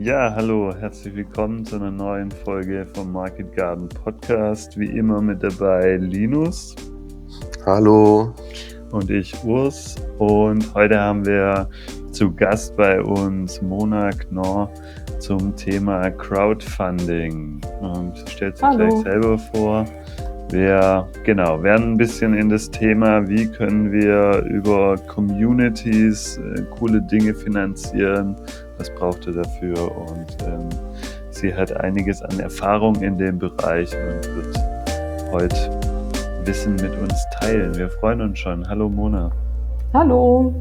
Ja, hallo, herzlich willkommen zu einer neuen Folge vom Market Garden Podcast. Wie immer mit dabei Linus Hallo. und ich Urs. Und heute haben wir zu Gast bei uns Mona Knorr zum Thema Crowdfunding. Und sie stellt sich gleich Hallo. selber vor. Wir werden ein bisschen in das Thema, wie können wir über Communities coole Dinge finanzieren, was braucht ihr dafür, und sie hat einiges an Erfahrung in dem Bereich und wird heute Wissen mit uns teilen. Wir freuen uns schon. Hallo Mona. Hallo.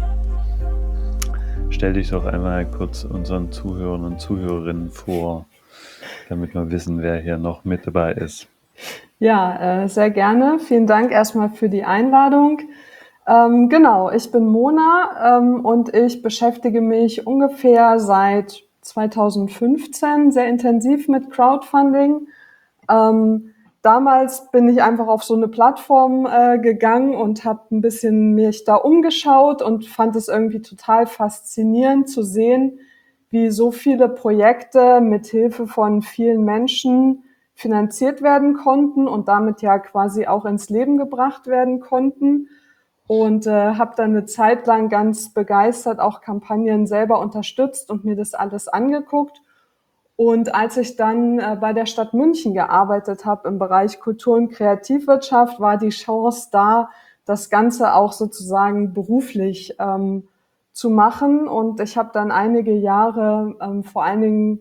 Stell dich doch einmal kurz unseren Zuhörern und Zuhörerinnen vor, damit wir wissen, wer hier noch mit dabei ist. Ja, sehr gerne. Vielen Dank erstmal für die Einladung. Genau, ich bin Mona und ich beschäftige mich ungefähr seit 2015 sehr intensiv mit Crowdfunding. Damals bin ich einfach auf so eine Plattform gegangen und habe ein bisschen mich da umgeschaut und fand es irgendwie total faszinierend zu sehen, wie so viele Projekte mit Hilfe von vielen Menschen finanziert werden konnten und damit ja quasi auch ins Leben gebracht werden konnten. Und habe dann eine Zeit lang ganz begeistert auch Kampagnen selber unterstützt und mir das alles angeguckt. Und als ich dann bei der Stadt München gearbeitet habe im Bereich Kultur- und Kreativwirtschaft, war die Chance da, das Ganze auch sozusagen beruflich zu machen. Und ich habe dann einige Jahre vor allen Dingen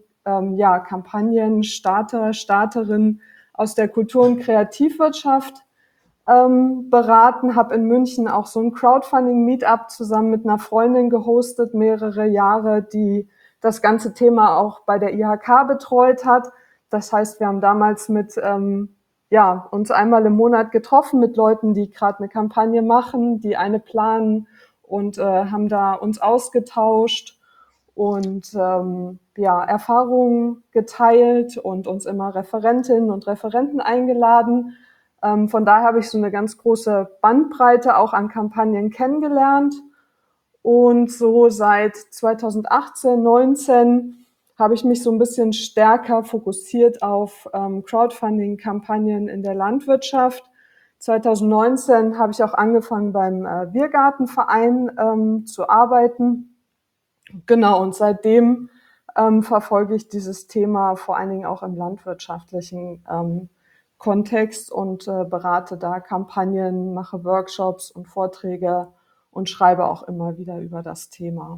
Starterinnen aus der Kultur- und Kreativwirtschaft beraten, habe in München auch so ein Crowdfunding-Meetup zusammen mit einer Freundin gehostet, mehrere Jahre, die das ganze Thema auch bei der IHK betreut hat. Das heißt, wir haben damals uns einmal im Monat getroffen mit Leuten, die gerade eine Kampagne machen, die eine planen, und haben da uns ausgetauscht und Erfahrungen geteilt und uns immer Referentinnen und Referenten eingeladen. Von daher habe ich so eine ganz große Bandbreite auch an Kampagnen kennengelernt. Und so seit 2018, 19 habe ich mich so ein bisschen stärker fokussiert auf Crowdfunding-Kampagnen in der Landwirtschaft. 2019 habe ich auch angefangen beim Biergartenverein zu arbeiten. Genau, und seitdem verfolge ich dieses Thema vor allen Dingen auch im landwirtschaftlichen Kontext und berate da Kampagnen, mache Workshops und Vorträge und schreibe auch immer wieder über das Thema.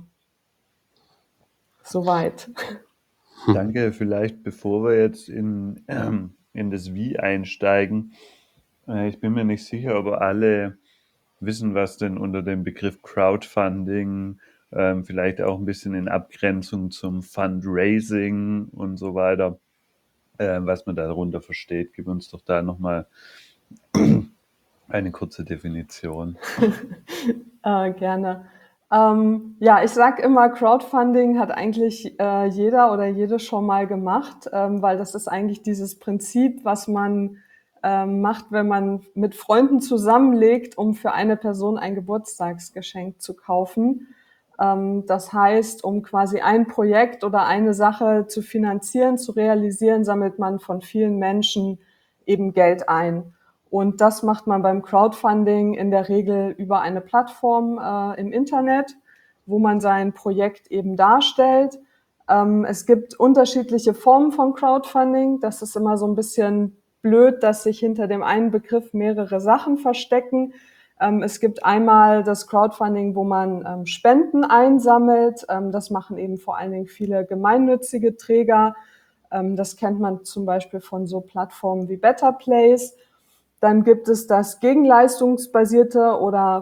Soweit. Danke. Vielleicht bevor wir jetzt in das Wie einsteigen, ich bin mir nicht sicher, ob alle wissen, was denn unter dem Begriff Crowdfunding, vielleicht auch ein bisschen in Abgrenzung zum Fundraising und so weiter, was man darunter versteht. Gib uns doch da nochmal eine kurze Definition. Gerne. Ich sag immer, Crowdfunding hat eigentlich jeder oder jede schon mal gemacht, weil das ist eigentlich dieses Prinzip, was man macht, wenn man mit Freunden zusammenlegt, um für eine Person ein Geburtstagsgeschenk zu kaufen. Das heißt, um quasi ein Projekt oder eine Sache zu finanzieren, zu realisieren, sammelt man von vielen Menschen eben Geld ein. Und das macht man beim Crowdfunding in der Regel über eine Plattform im Internet, wo man sein Projekt eben darstellt. Es gibt unterschiedliche Formen von Crowdfunding. Das ist immer so ein bisschen blöd, dass sich hinter dem einen Begriff mehrere Sachen verstecken. Es gibt einmal das Crowdfunding, wo man Spenden einsammelt. Das machen eben vor allen Dingen viele gemeinnützige Träger. Das kennt man zum Beispiel von so Plattformen wie Better Place. Dann gibt es das gegenleistungsbasierte oder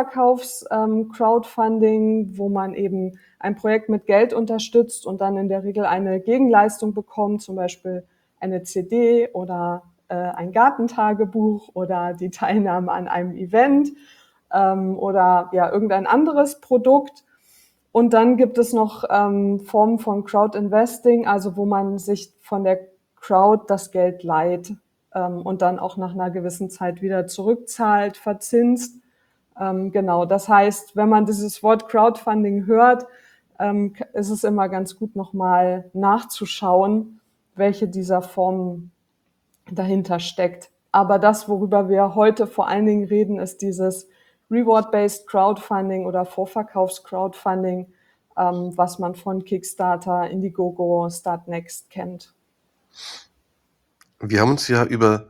Vorverkaufs-Crowdfunding, wo man eben ein Projekt mit Geld unterstützt und dann in der Regel eine Gegenleistung bekommt, zum Beispiel eine CD oder ein Gartentagebuch oder die Teilnahme an einem Event oder ja irgendein anderes Produkt. Und dann gibt es noch Formen von Crowd-Investing, also wo man sich von der Crowd das Geld leiht und dann auch nach einer gewissen Zeit wieder zurückzahlt, verzinst. Genau, das heißt, wenn man dieses Wort Crowdfunding hört, ist es immer ganz gut, nochmal nachzuschauen, welche dieser Formen dahinter steckt. Aber das, worüber wir heute vor allen Dingen reden, ist dieses Reward-Based Crowdfunding oder Vorverkaufs-Crowdfunding, was man von Kickstarter, Indiegogo, Startnext kennt. Wir haben uns ja über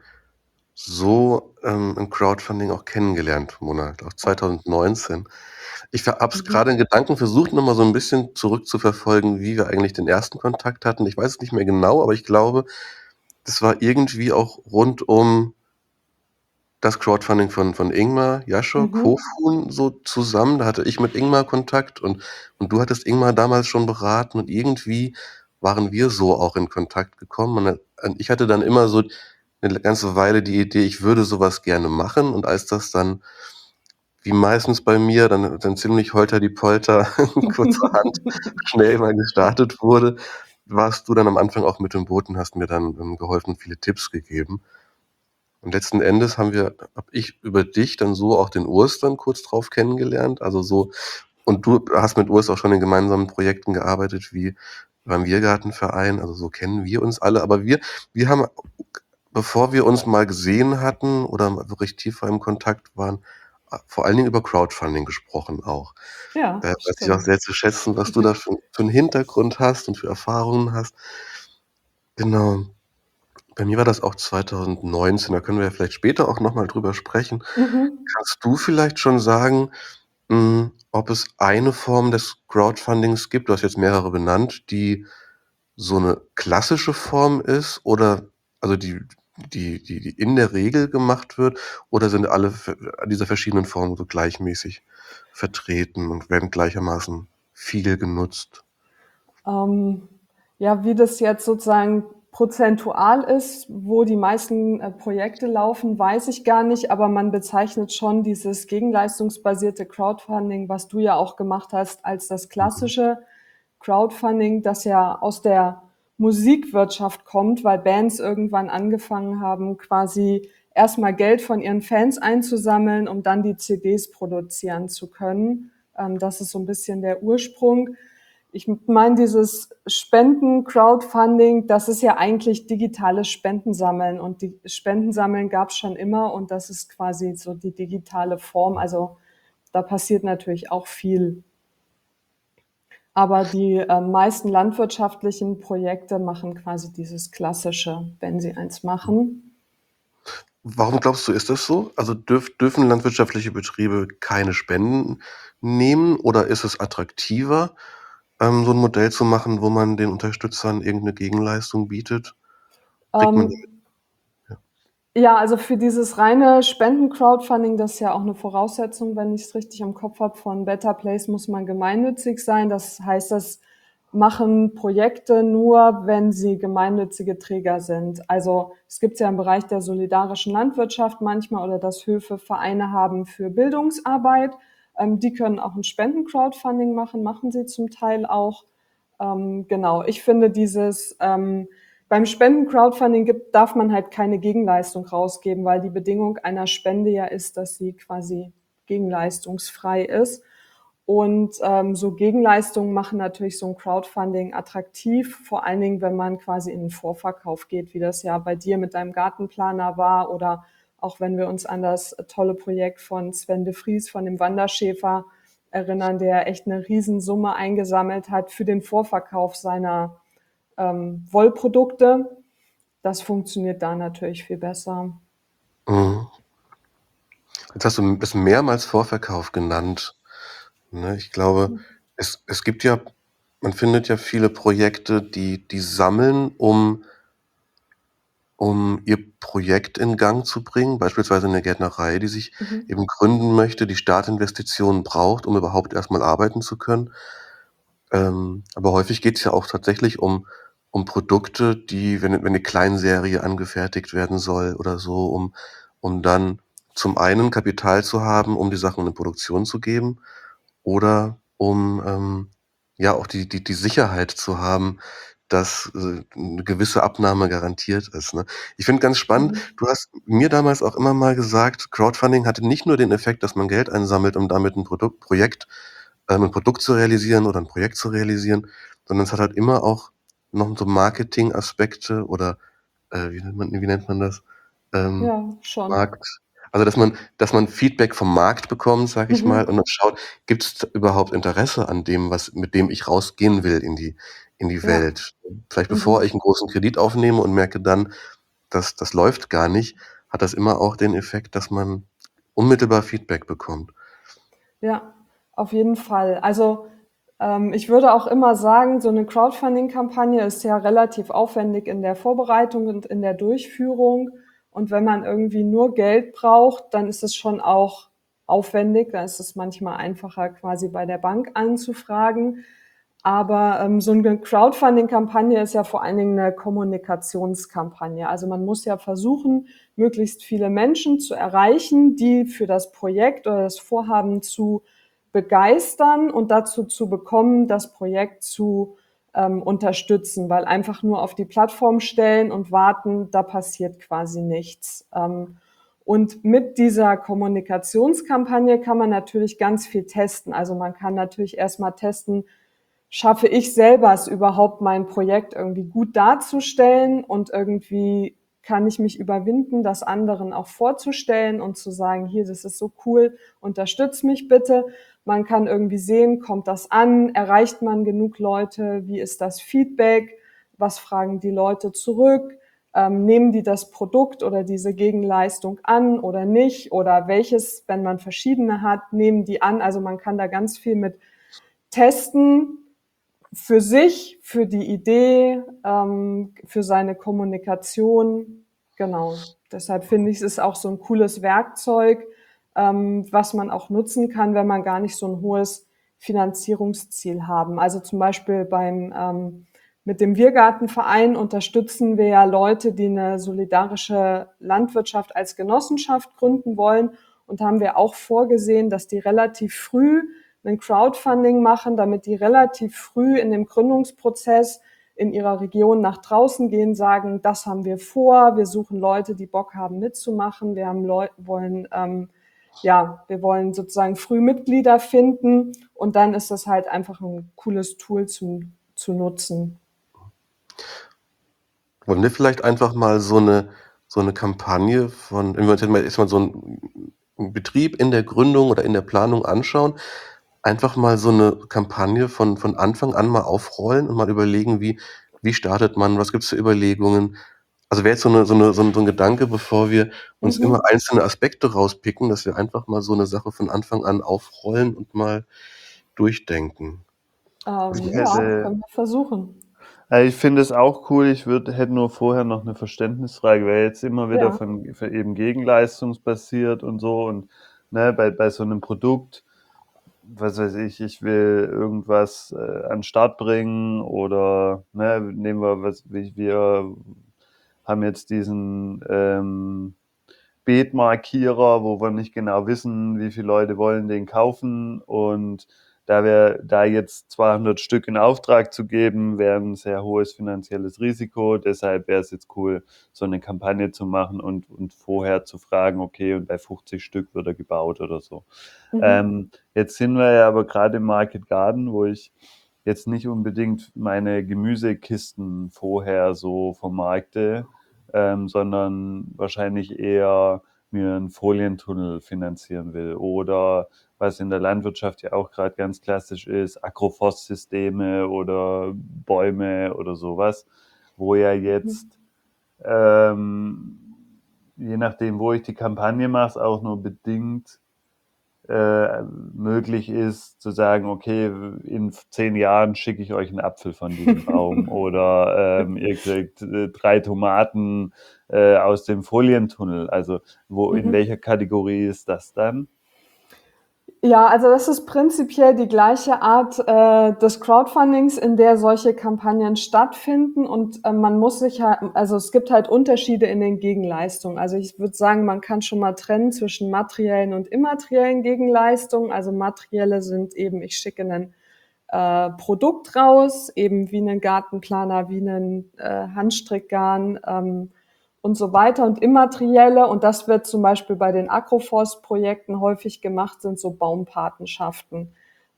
so im Crowdfunding auch kennengelernt, Mona, auch 2019. Ich habe es gerade in Gedanken versucht, nochmal so ein bisschen zurückzuverfolgen, wie wir eigentlich den ersten Kontakt hatten. Ich weiß es nicht mehr genau, aber ich glaube, das war irgendwie auch rund um das Crowdfunding von Ingmar, Jascho, Kofun so zusammen. Da hatte ich mit Ingmar Kontakt und du hattest Ingmar damals schon beraten und irgendwie waren wir so auch in Kontakt gekommen. Und ich hatte dann immer so eine ganze Weile die Idee, ich würde sowas gerne machen. Und als das dann, wie meistens bei mir, dann ziemlich holter die Polter kurzerhand schnell mal gestartet wurde, warst du dann am Anfang auch mit im Boot und hast mir dann geholfen, viele Tipps gegeben. Und letzten Endes habe ich über dich dann so auch den Urs dann kurz drauf kennengelernt. Also so, und du hast mit Urs auch schon in gemeinsamen Projekten gearbeitet, wie beim Biergartenverein. Also so kennen wir uns alle. Aber wir haben, bevor wir uns mal gesehen hatten oder wirklich tiefer im Kontakt waren, vor allen Dingen über Crowdfunding gesprochen auch. Ja, Weiß ich auch stimmt. sehr zu schätzen, was du da für einen Hintergrund hast und für Erfahrungen hast. Genau. Bei mir war das auch 2019, da können wir ja vielleicht später auch noch mal drüber sprechen. Kannst du vielleicht schon sagen, ob es eine Form des Crowdfundings gibt, du hast jetzt mehrere benannt, die so 'ne klassische Form ist oder also die in der Regel gemacht wird, oder sind alle diese verschiedenen Formen so gleichmäßig vertreten und werden gleichermaßen viel genutzt? Ja, wie das jetzt sozusagen prozentual ist, wo die meisten Projekte laufen, weiß ich gar nicht, aber man bezeichnet schon dieses gegenleistungsbasierte Crowdfunding, was du ja auch gemacht hast, als das klassische Crowdfunding, das ja aus der Musikwirtschaft kommt, weil Bands irgendwann angefangen haben, quasi erstmal Geld von ihren Fans einzusammeln, um dann die CDs produzieren zu können. Das ist so ein bisschen der Ursprung. Ich meine, dieses Spenden-Crowdfunding, das ist ja eigentlich digitales Spendensammeln und die Spendensammeln gab es schon immer und das ist quasi so die digitale Form. Also da passiert natürlich auch viel. Aber die meisten landwirtschaftlichen Projekte machen quasi dieses Klassische, wenn sie eins machen. Warum glaubst du, ist das so? Also dürfen landwirtschaftliche Betriebe keine Spenden nehmen oder ist es attraktiver, so ein Modell zu machen, wo man den Unterstützern irgendeine Gegenleistung bietet? Kriegt man Ähm, Ja, also für dieses reine Spenden-Crowdfunding, das ist ja auch eine Voraussetzung, wenn ich es richtig im Kopf habe, von Better Place muss man gemeinnützig sein. Das heißt, das machen Projekte nur, wenn sie gemeinnützige Träger sind. Also es gibt ja im Bereich der solidarischen Landwirtschaft manchmal oder dass Höfe Vereine haben für Bildungsarbeit. Die können auch ein Spenden-Crowdfunding machen, machen sie zum Teil auch. Genau, ich finde beim Spenden-Crowdfunding darf man halt keine Gegenleistung rausgeben, weil die Bedingung einer Spende ja ist, dass sie quasi gegenleistungsfrei ist. Und so Gegenleistungen machen natürlich so ein Crowdfunding attraktiv, vor allen Dingen, wenn man quasi in den Vorverkauf geht, wie das ja bei dir mit deinem Gartenplaner war oder auch wenn wir uns an das tolle Projekt von Sven de Vries von dem Wanderschäfer erinnern, der echt eine Riesensumme eingesammelt hat für den Vorverkauf seiner Wollprodukte. Das funktioniert da natürlich viel besser. Mhm. Jetzt hast du das mehrmals Vorverkauf genannt, ne? Ich glaube, es gibt ja man findet ja viele Projekte, die sammeln, um ihr Projekt in Gang zu bringen, beispielsweise 'ne Gärtnerei, die sich eben gründen möchte, die Startinvestitionen braucht, um überhaupt erst mal arbeiten zu können. Aber häufig geht's ja auch tatsächlich um Produkte, die wenn 'ne Kleinserie angefertigt werden soll oder so, um dann zum einen Kapital zu haben, um die Sachen in Produktion zu geben oder ja, auch die Sicherheit zu haben, dass 'ne gewisse Abnahme garantiert ist, ne? Ich finde ganz spannend, du hast mir damals auch immer mal gesagt, Crowdfunding hatte nicht nur den Effekt, dass man Geld einsammelt, um damit 'n Projekt ein Produkt zu realisieren oder ein Projekt zu realisieren, sondern es hat halt immer auch noch so Marketingaspekte oder, wie nennt man das? Ähm, Ja, schon. Markt also, dass man Feedback vom Markt bekommt, sage ich mal, und Mhm. dann schaut, gibt's überhaupt Interesse an dem, mit dem ich rausgehen will in die Ja. Welt? Vielleicht bevor Mhm. ich 'n großen Kredit aufnehme und merke dann, das läuft gar nicht, hat das immer auch den Effekt, dass man unmittelbar Feedback bekommt. Ja, auf jeden Fall. Also, ich würde auch immer sagen, so eine Crowdfunding-Kampagne ist ja relativ aufwendig in der Vorbereitung und in der Durchführung. Und wenn man irgendwie nur Geld braucht, dann ist es schon auch aufwendig. Da ist es manchmal einfacher, quasi bei der Bank anzufragen. Aber, so eine Crowdfunding-Kampagne ist ja vor allen Dingen eine Kommunikationskampagne. Also, man muss ja versuchen, möglichst viele Menschen zu erreichen, die für das Projekt oder das Vorhaben zu begeistern und dazu zu bekommen, das Projekt zu unterstützen, weil einfach nur auf die Plattform stellen und warten, da passiert quasi nichts. Und mit dieser Kommunikationskampagne kann man natürlich ganz viel testen. Also man kann natürlich erstmal testen, schaffe ich selber es überhaupt, mein Projekt irgendwie gut darzustellen und irgendwie kann ich mich überwinden, das anderen auch vorzustellen und zu sagen, hier, das ist so cool, unterstütz mich bitte. Man kann irgendwie sehen, kommt das an, erreicht man genug Leute, wie ist das Feedback, was fragen die Leute zurück, nehmen die das Produkt oder diese Gegenleistung an oder nicht oder welches, wenn man verschiedene hat, nehmen die an. Also man kann da ganz viel mit testen, für sich, für die Idee, für seine Kommunikation. Genau. Deshalb finde ich, es ist auch so ein cooles Werkzeug, was man auch nutzen kann, wenn man gar nicht so ein hohes Finanzierungsziel haben. Also zum Beispiel mit dem Wirgartenverein unterstützen wir ja Leute, die eine solidarische Landwirtschaft als Genossenschaft gründen wollen. Und da haben wir auch vorgesehen, dass die relativ früh ein Crowdfunding machen, damit die relativ früh in dem Gründungsprozess in ihrer Region nach draußen gehen, sagen, das haben wir vor, wir suchen Leute, die Bock haben mitzumachen, wir wollen sozusagen früh Mitglieder finden und dann ist das halt einfach ein cooles Tool zu nutzen. Wollen wir vielleicht einfach mal so eine Kampagne von wenn wir uns jetzt mal erst so 'n Betrieb in der Gründung oder in der Planung anschauen, einfach mal so eine Kampagne von Anfang an mal aufrollen und mal überlegen, wie startet man? Was gibt's für Überlegungen? Also, wäre jetzt so 'n Gedanke, bevor wir uns immer Mhm. einzelne Aspekte rauspicken, dass wir einfach mal so eine Sache von Anfang an aufrollen und mal durchdenken. Ich Ja, hätte können wir versuchen. Ich finde es auch cool. Hätte nur vorher noch eine Verständnisfrage, weil jetzt immer wieder Ja. von eben gegenleistungsbasiert und so und, ne, bei so einem Produkt, was weiß ich will irgendwas, an 'n Start bringen oder, ne, nehmen wir wir haben jetzt diesen, Beetmarkierer, wo wir nicht genau wissen, wie viele Leute wollen den kaufen. Und da jetzt 200 Stück in Auftrag zu geben, wäre ein sehr hohes finanzielles Risiko. Deshalb wäre es jetzt cool, so eine Kampagne zu machen und vorher zu fragen, okay, und bei 50 Stück wird er gebaut oder so. Mhm. Jetzt sind wir ja aber gerade im Market Garden, wo ich jetzt nicht unbedingt meine Gemüsekisten vorher so vermarkte, sondern wahrscheinlich eher mir einen Folientunnel finanzieren will. Oder was in der Landwirtschaft ja auch gerade ganz klassisch ist, Agroforstsysteme oder Bäume oder sowas, wo ja Mhm. jetzt, ähm, je nachdem, wo ich die Kampagne mache, auch nur bedingt möglich ist, zu sagen, okay, in 10 Jahren schicke ich euch einen Apfel von diesem Baum oder ihr kriegt 3 Tomaten aus dem Folientunnel. Also in Mhm. welcher Kategorie ist das dann? Ja, also das ist prinzipiell die gleiche Art des Crowdfundings, in der solche Kampagnen stattfinden und man muss sich halt, also es gibt halt Unterschiede in den Gegenleistungen. Also ich würde sagen, man kann schon mal trennen zwischen materiellen und immateriellen Gegenleistungen. Also materielle sind eben, ich schicke einen Produkt raus, eben wie einen Gartenplaner, wie einen Handstrickgarn und so weiter und immaterielle. Und das wird zum Beispiel bei den Agroforst-Projekten häufig gemacht, sind so Baumpatenschaften.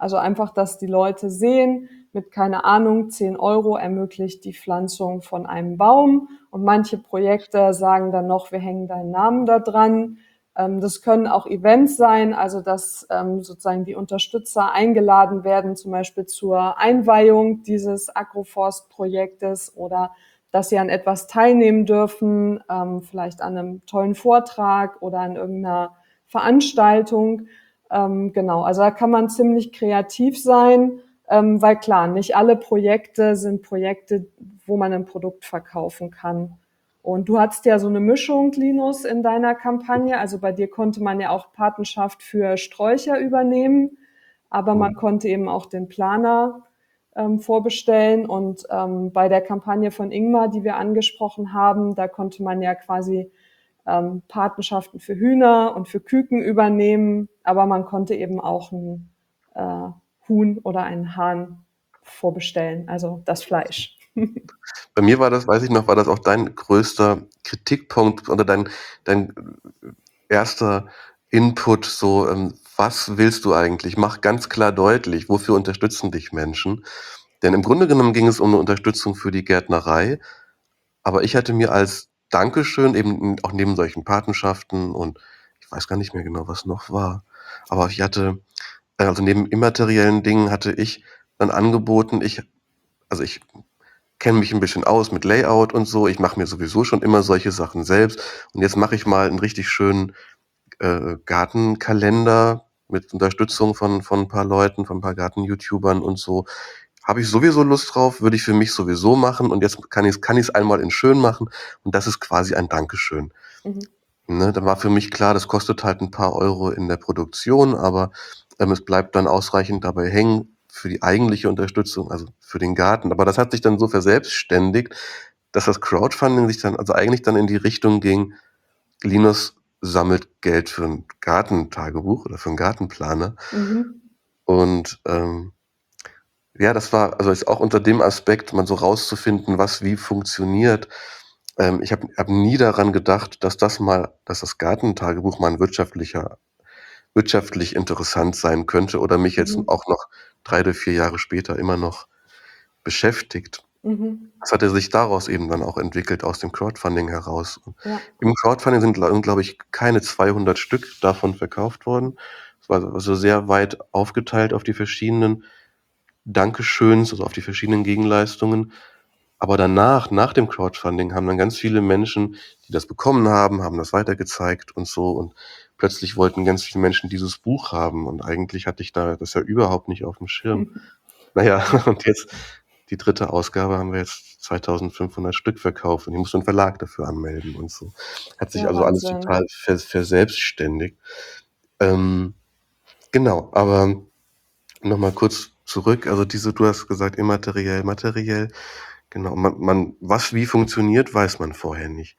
Also einfach, dass die Leute sehen, mit, keine Ahnung, 10 Euro ermöglicht die Pflanzung von einem Baum. Und manche Projekte sagen dann noch, wir hängen deinen Namen da dran. Das können auch Events sein, also dass sozusagen die Unterstützer eingeladen werden, zum Beispiel zur Einweihung dieses Agroforst-Projektes oder dass sie an etwas teilnehmen dürfen, vielleicht an einem tollen Vortrag oder an irgendeiner Veranstaltung. Genau, also da kann man ziemlich kreativ sein, weil klar, nicht alle Projekte sind Projekte, wo man ein Produkt verkaufen kann. Und du hattest ja so eine Mischung, Linus, in deiner Kampagne. Also bei dir konnte man ja auch Patenschaft für Sträucher übernehmen, aber man konnte eben auch den Planer vorbestellen. Und bei der Kampagne von Ingmar, die wir angesprochen haben, da konnte man ja quasi Patenschaften für Hühner und für Küken übernehmen, aber man konnte eben auch ein Huhn oder einen Hahn vorbestellen, also das Fleisch. Bei mir war das, weiß ich noch, war das auch dein größter Kritikpunkt oder dein erster Input, so, was willst du eigentlich? Mach ganz klar deutlich, wofür unterstützen dich Menschen? Denn im Grunde genommen ging es um eine Unterstützung für die Gärtnerei, aber ich hatte mir als Dankeschön eben auch neben solchen Patenschaften und ich weiß gar nicht mehr genau, was noch war, aber ich hatte also neben immateriellen Dingen hatte ich dann angeboten, ich kenne mich ein bisschen aus mit Layout und so. Ich mache mir sowieso schon immer solche Sachen selbst und jetzt mache ich mal einen richtig schönen, Gartenkalender mit Unterstützung von ein paar Leuten, von ein paar Garten-YouTubern und so. Habe ich sowieso Lust drauf, würde ich für mich sowieso machen und jetzt kann ich's einmal in schön machen und das ist quasi ein Dankeschön. Mhm. Ne, dann war für mich klar, das kostet halt ein paar Euro in der Produktion, aber, es bleibt dann ausreichend dabei hängen für die eigentliche Unterstützung, also für den Garten. Aber das hat sich dann so verselbstständigt, dass das Crowdfunding sich dann also eigentlich dann in die Richtung ging, Linus sammelt Geld für ein Gartentagebuch oder für einen Gartenplaner. Mhm. Und, ja, das war also jetzt auch unter dem Aspekt, mal so rauszufinden, was wie funktioniert. Ich habe nie daran gedacht, dass das Gartentagebuch mal 'n wirtschaftlich interessant sein könnte oder mich jetzt Mhm. auch noch 3 oder 4 Jahre später immer noch beschäftigt. Mhm. Das hatte sich daraus eben dann auch entwickelt, aus dem Crowdfunding heraus. Und Ja. im Crowdfunding sind, glaube ich, keine 200 Stück davon verkauft worden. Es war also sehr weit aufgeteilt auf die verschiedenen Dankeschöns, also auf die verschiedenen Gegenleistungen. Aber danach, nach dem Crowdfunding, haben dann ganz viele Menschen, die das bekommen haben das weitergezeigt und so. Und plötzlich wollten ganz viele Menschen dieses Buch haben. Und eigentlich hatte ich da das ja überhaupt nicht auf dem Schirm. Naja, Ja. und jetzt die dritte Ausgabe haben wir jetzt 2500 Stück verkauft und ich musste einen Verlag dafür anmelden und so. Hat sich Ja, also alles Wahnsinn. total verselbstständigt. Ähm, genau, aber nochmal kurz zurück. Also du hast gesagt, immateriell, materiell. Genau, was wie funktioniert, weiß man vorher nicht.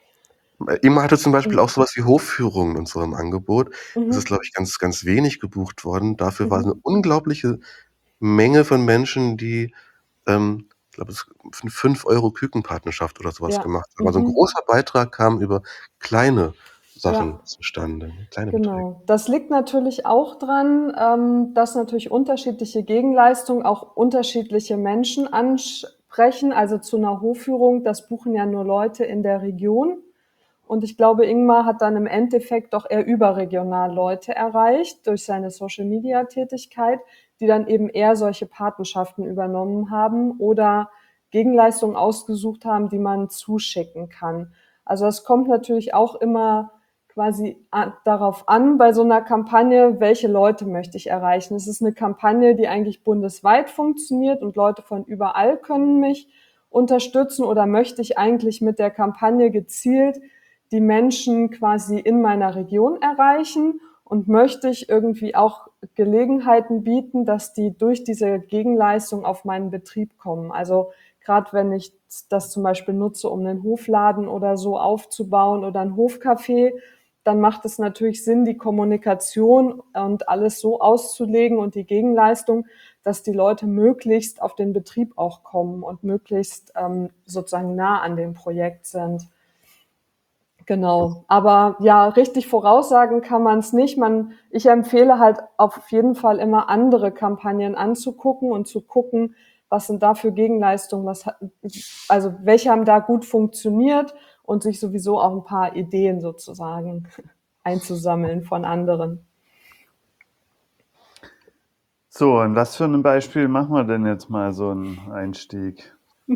Immer hatte zum Beispiel auch Mhm. sowas wie Hofführungen in unserem Angebot. Das ist, Mhm. glaube ich, ganz, ganz wenig gebucht worden. Dafür war es 'ne Mhm. unglaubliche Menge von Menschen, die, ich glaube, es 5 € Kükenpatenschaft oder so was Ja. gemacht haben. Also 'n Mhm. großer Beitrag kam über kleine Sachen Ja. zustande, ne, kleine Beträge. Genau. Das liegt natürlich auch dran, dass natürlich unterschiedliche Gegenleistungen auch unterschiedliche Menschen ansprechen. Also zu einer Hofführung, das buchen ja nur Leute in der Region. Und ich glaube, Ingmar hat dann im Endeffekt doch eher überregional Leute erreicht durch seine Social-Media-Tätigkeit, die dann eben eher solche Patenschaften übernommen haben oder Gegenleistungen ausgesucht haben, die man zuschicken kann. Also es kommt natürlich auch immer quasi darauf an, bei so einer Kampagne, welche Leute möchte ich erreichen. Es ist eine Kampagne, die eigentlich bundesweit funktioniert und Leute von überall können mich unterstützen oder möchte ich eigentlich mit der Kampagne gezielt die Menschen quasi in meiner Region erreichen und möchte ich irgendwie auch Gelegenheiten bieten, dass die durch diese Gegenleistung auf meinen Betrieb kommen. Also gerade wenn ich das zum Beispiel nutze, um einen Hofladen oder so aufzubauen oder ein Hofcafé, dann macht es natürlich Sinn, die Kommunikation und alles so auszulegen und die Gegenleistung, dass die Leute möglichst auf den Betrieb auch kommen und möglichst sozusagen nah an dem Projekt sind. Genau. Aber ja, richtig voraussagen kann man es nicht. Ich empfehle halt auf jeden Fall immer andere Kampagnen anzugucken und zu gucken, was sind da für Gegenleistungen, also welche haben da gut funktioniert und sich sowieso auch ein paar Ideen sozusagen einzusammeln von anderen. So, und was für ein Beispiel machen wir denn jetzt mal so einen Einstieg?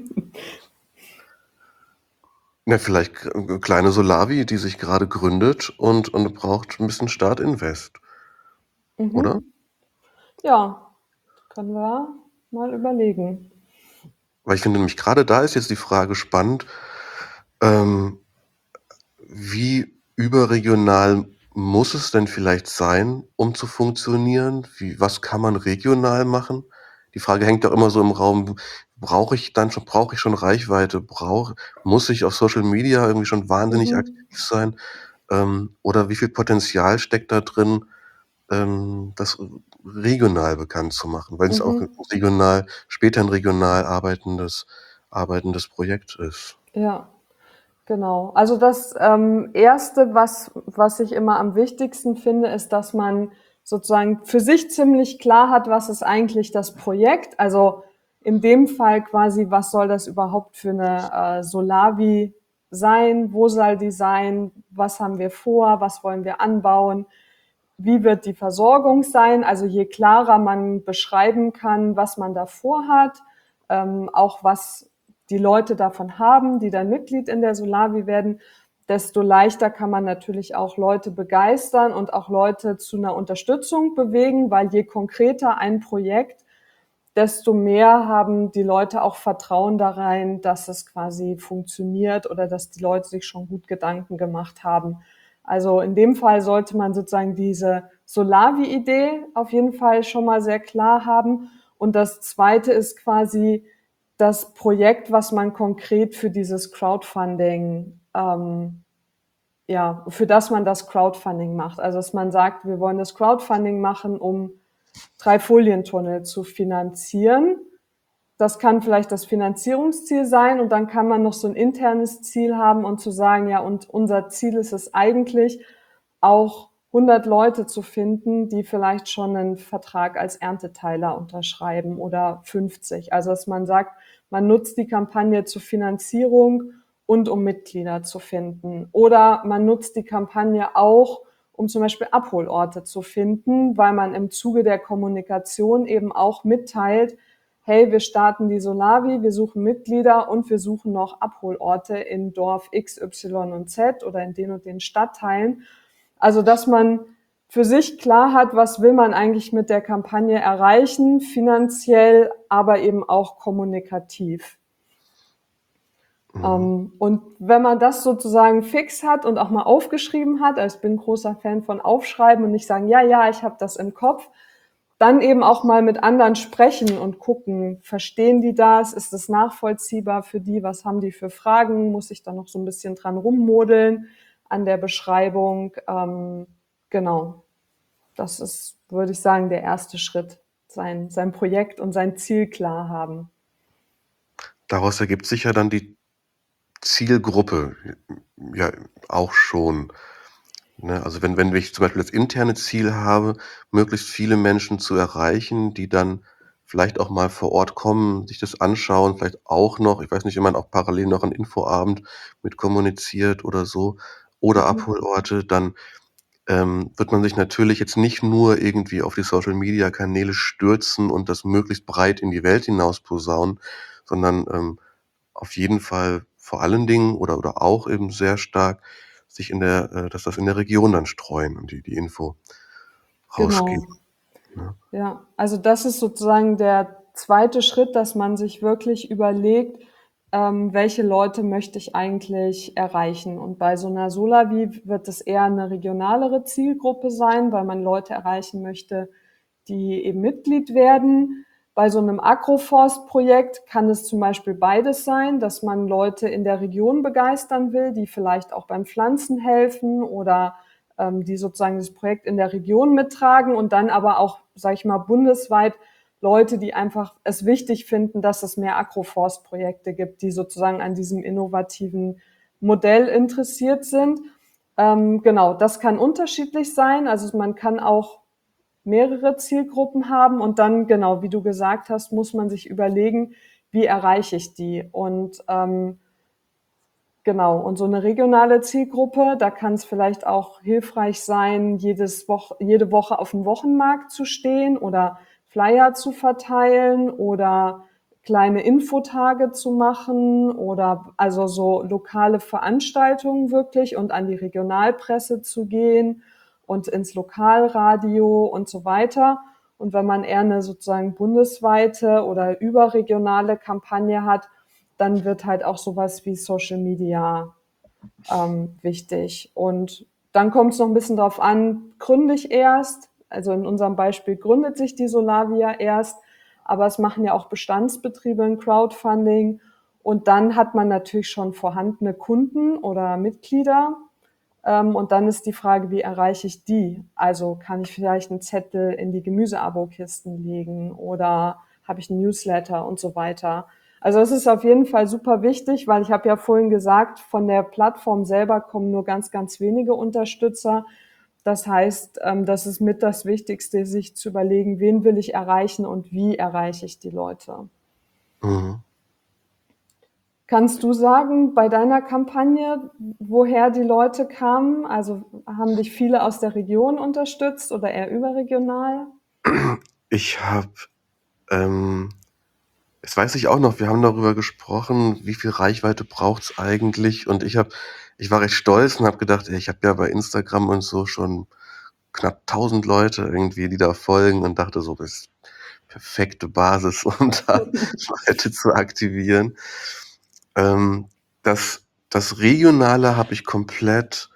Na, vielleicht kleine Solavi, die sich gerade gründet und braucht ein bisschen Startinvest, oder? Mhm. Ja, können wir mal überlegen. Weil ich finde nämlich gerade da ist jetzt die Frage spannend, ähm, wie überregional muss es denn vielleicht sein, um zu funktionieren? Was kann man regional machen? Die Frage hängt doch immer so im Raum, brauche ich schon Reichweite? Muss ich auf Social Media irgendwie schon wahnsinnig Mhm. aktiv sein? Oder wie viel Potenzial steckt da drin, das regional bekannt zu machen, wenn es auch Mhm. später ein regional arbeitendes Projekt ist? Ja. Genau. Also das Erste, was ich immer am wichtigsten finde, ist, dass man sozusagen für sich ziemlich klar hat, was ist eigentlich das Projekt. Also in dem Fall quasi, was soll das überhaupt für eine Solavi sein? Wo soll die sein? Was haben wir vor? Was wollen wir anbauen? Wie wird die Versorgung sein? Also je klarer man beschreiben kann, was man da vorhat, auch was die Leute davon haben, die dann Mitglied in der Solavi werden, desto leichter kann man natürlich auch Leute begeistern und auch Leute zu einer Unterstützung bewegen, weil je konkreter ein Projekt, desto mehr haben die Leute auch Vertrauen da rein, dass es quasi funktioniert oder dass die Leute sich schon gut Gedanken gemacht haben. Also in dem Fall sollte man sozusagen diese Solavi-Idee auf jeden Fall schon mal sehr klar haben. Und das Zweite ist quasi das Projekt, was man konkret für dieses Crowdfunding, ja, für das man das Crowdfunding macht. Also dass man sagt, wir wollen das Crowdfunding machen, um 3 Folientunnel zu finanzieren. Das kann vielleicht das Finanzierungsziel sein und dann kann man noch so ein internes Ziel haben und zu sagen, ja, und unser Ziel ist es eigentlich, auch 100 Leute zu finden, die vielleicht schon einen Vertrag als Ernteteiler unterschreiben oder 50. Also dass man sagt, man nutzt die Kampagne zur Finanzierung und um Mitglieder zu finden. Oder man nutzt die Kampagne auch, um zum Beispiel Abholorte zu finden, weil man im Zuge der Kommunikation eben auch mitteilt, hey, wir starten die Solavi, wir suchen Mitglieder und wir suchen noch Abholorte in Dorf X, Y und Z oder in den und den Stadtteilen. Also, dass man für sich klar hat, was will man eigentlich mit der Kampagne erreichen, finanziell, aber eben auch kommunikativ. Und wenn man das sozusagen fix hat und auch mal aufgeschrieben hat, also ich bin ein großer Fan von Aufschreiben und nicht sagen, ja, ja, ich habe das im Kopf, dann eben auch mal mit anderen sprechen und gucken, verstehen die das? Ist es nachvollziehbar für die? Was haben die für Fragen? Muss ich da noch so ein bisschen dran rummodeln an der Beschreibung? Genau, das ist, würde ich sagen, der erste Schritt, sein Projekt und sein Ziel klar haben. Daraus ergibt sich ja dann die Zielgruppe ja auch schon, ne? Also, wenn ich zum Beispiel das interne Ziel habe, möglichst viele Menschen zu erreichen, die dann vielleicht auch mal vor Ort kommen, sich das anschauen, vielleicht auch noch ich weiß nicht, ob man auch parallel noch 'n Infoabend mit kommuniziert oder so oder Mhm. Abholorte, dann, wird man sich natürlich jetzt nicht nur irgendwie auf die Social-Media-Kanäle stürzen und das möglichst breit in die Welt hinaus posaunen, sondern, auf jeden Fall vor allen Dingen oder auch eben sehr stark sich dass das in der Region dann streuen und die Info rausgeben, Genau. ne? Ja, also das ist sozusagen der zweite Schritt, dass man sich wirklich überlegt, welche Leute möchte ich eigentlich erreichen. Und bei so einer Solavi wird es eher eine regionalere Zielgruppe sein, weil man Leute erreichen möchte, die eben Mitglied werden. Bei so einem Agroforst-Projekt kann es zum Beispiel beides sein, dass man Leute in der Region begeistern will, die vielleicht auch beim Pflanzen helfen oder die sozusagen das Projekt in der Region mittragen und dann aber auch, sage ich mal, bundesweit Leute, die einfach es wichtig finden, dass es mehr Agroforstprojekte gibt, die sozusagen an diesem innovativen Modell interessiert sind. Genau, das kann unterschiedlich sein. Also man kann auch mehrere Zielgruppen haben und dann, genau, wie du gesagt hast, muss man sich überlegen, wie erreiche ich die? Und genau, und so eine regionale Zielgruppe, da kann es vielleicht auch hilfreich sein, jede Woche auf dem Wochenmarkt zu stehen oder Flyer zu verteilen oder kleine Infotage zu machen oder also so lokale Veranstaltungen wirklich und an die Regionalpresse zu gehen und ins Lokalradio und so weiter. Und wenn man eher eine sozusagen bundesweite oder überregionale Kampagne hat, dann wird halt auch sowas wie Social Media wichtig. Und dann kommt es noch ein bisschen drauf an, gründe ich erst, also in unserem Beispiel gründet sich die Solavia erst, aber es machen ja auch Bestandsbetriebe ein Crowdfunding und dann hat man natürlich schon vorhandene Kunden oder Mitglieder. Und dann ist die Frage, wie erreiche ich die? Also kann ich vielleicht einen Zettel in die Gemüseabokisten legen oder habe ich einen Newsletter und so weiter. Also es ist auf jeden Fall super wichtig, weil ich habe ja vorhin gesagt, von der Plattform selber kommen nur ganz, ganz wenige Unterstützer. Das heißt, das ist mit das Wichtigste, sich zu überlegen, wen will ich erreichen und wie erreiche ich die Leute. Mhm. Kannst du sagen, bei deiner Kampagne, woher die Leute kamen? Also haben dich viele aus der Region unterstützt oder eher überregional? Ich habe, das weiß ich auch noch, wir haben darüber gesprochen, wie viel Reichweite braucht's eigentlich? Und ich war recht stolz und habe gedacht, ey, ich habe ja bei Instagram und so schon knapp 1000 Leute irgendwie, die da folgen und dachte so, das ist perfekte Basis, um da Leute zu aktivieren. Ähm, das Regionale habe ich komplett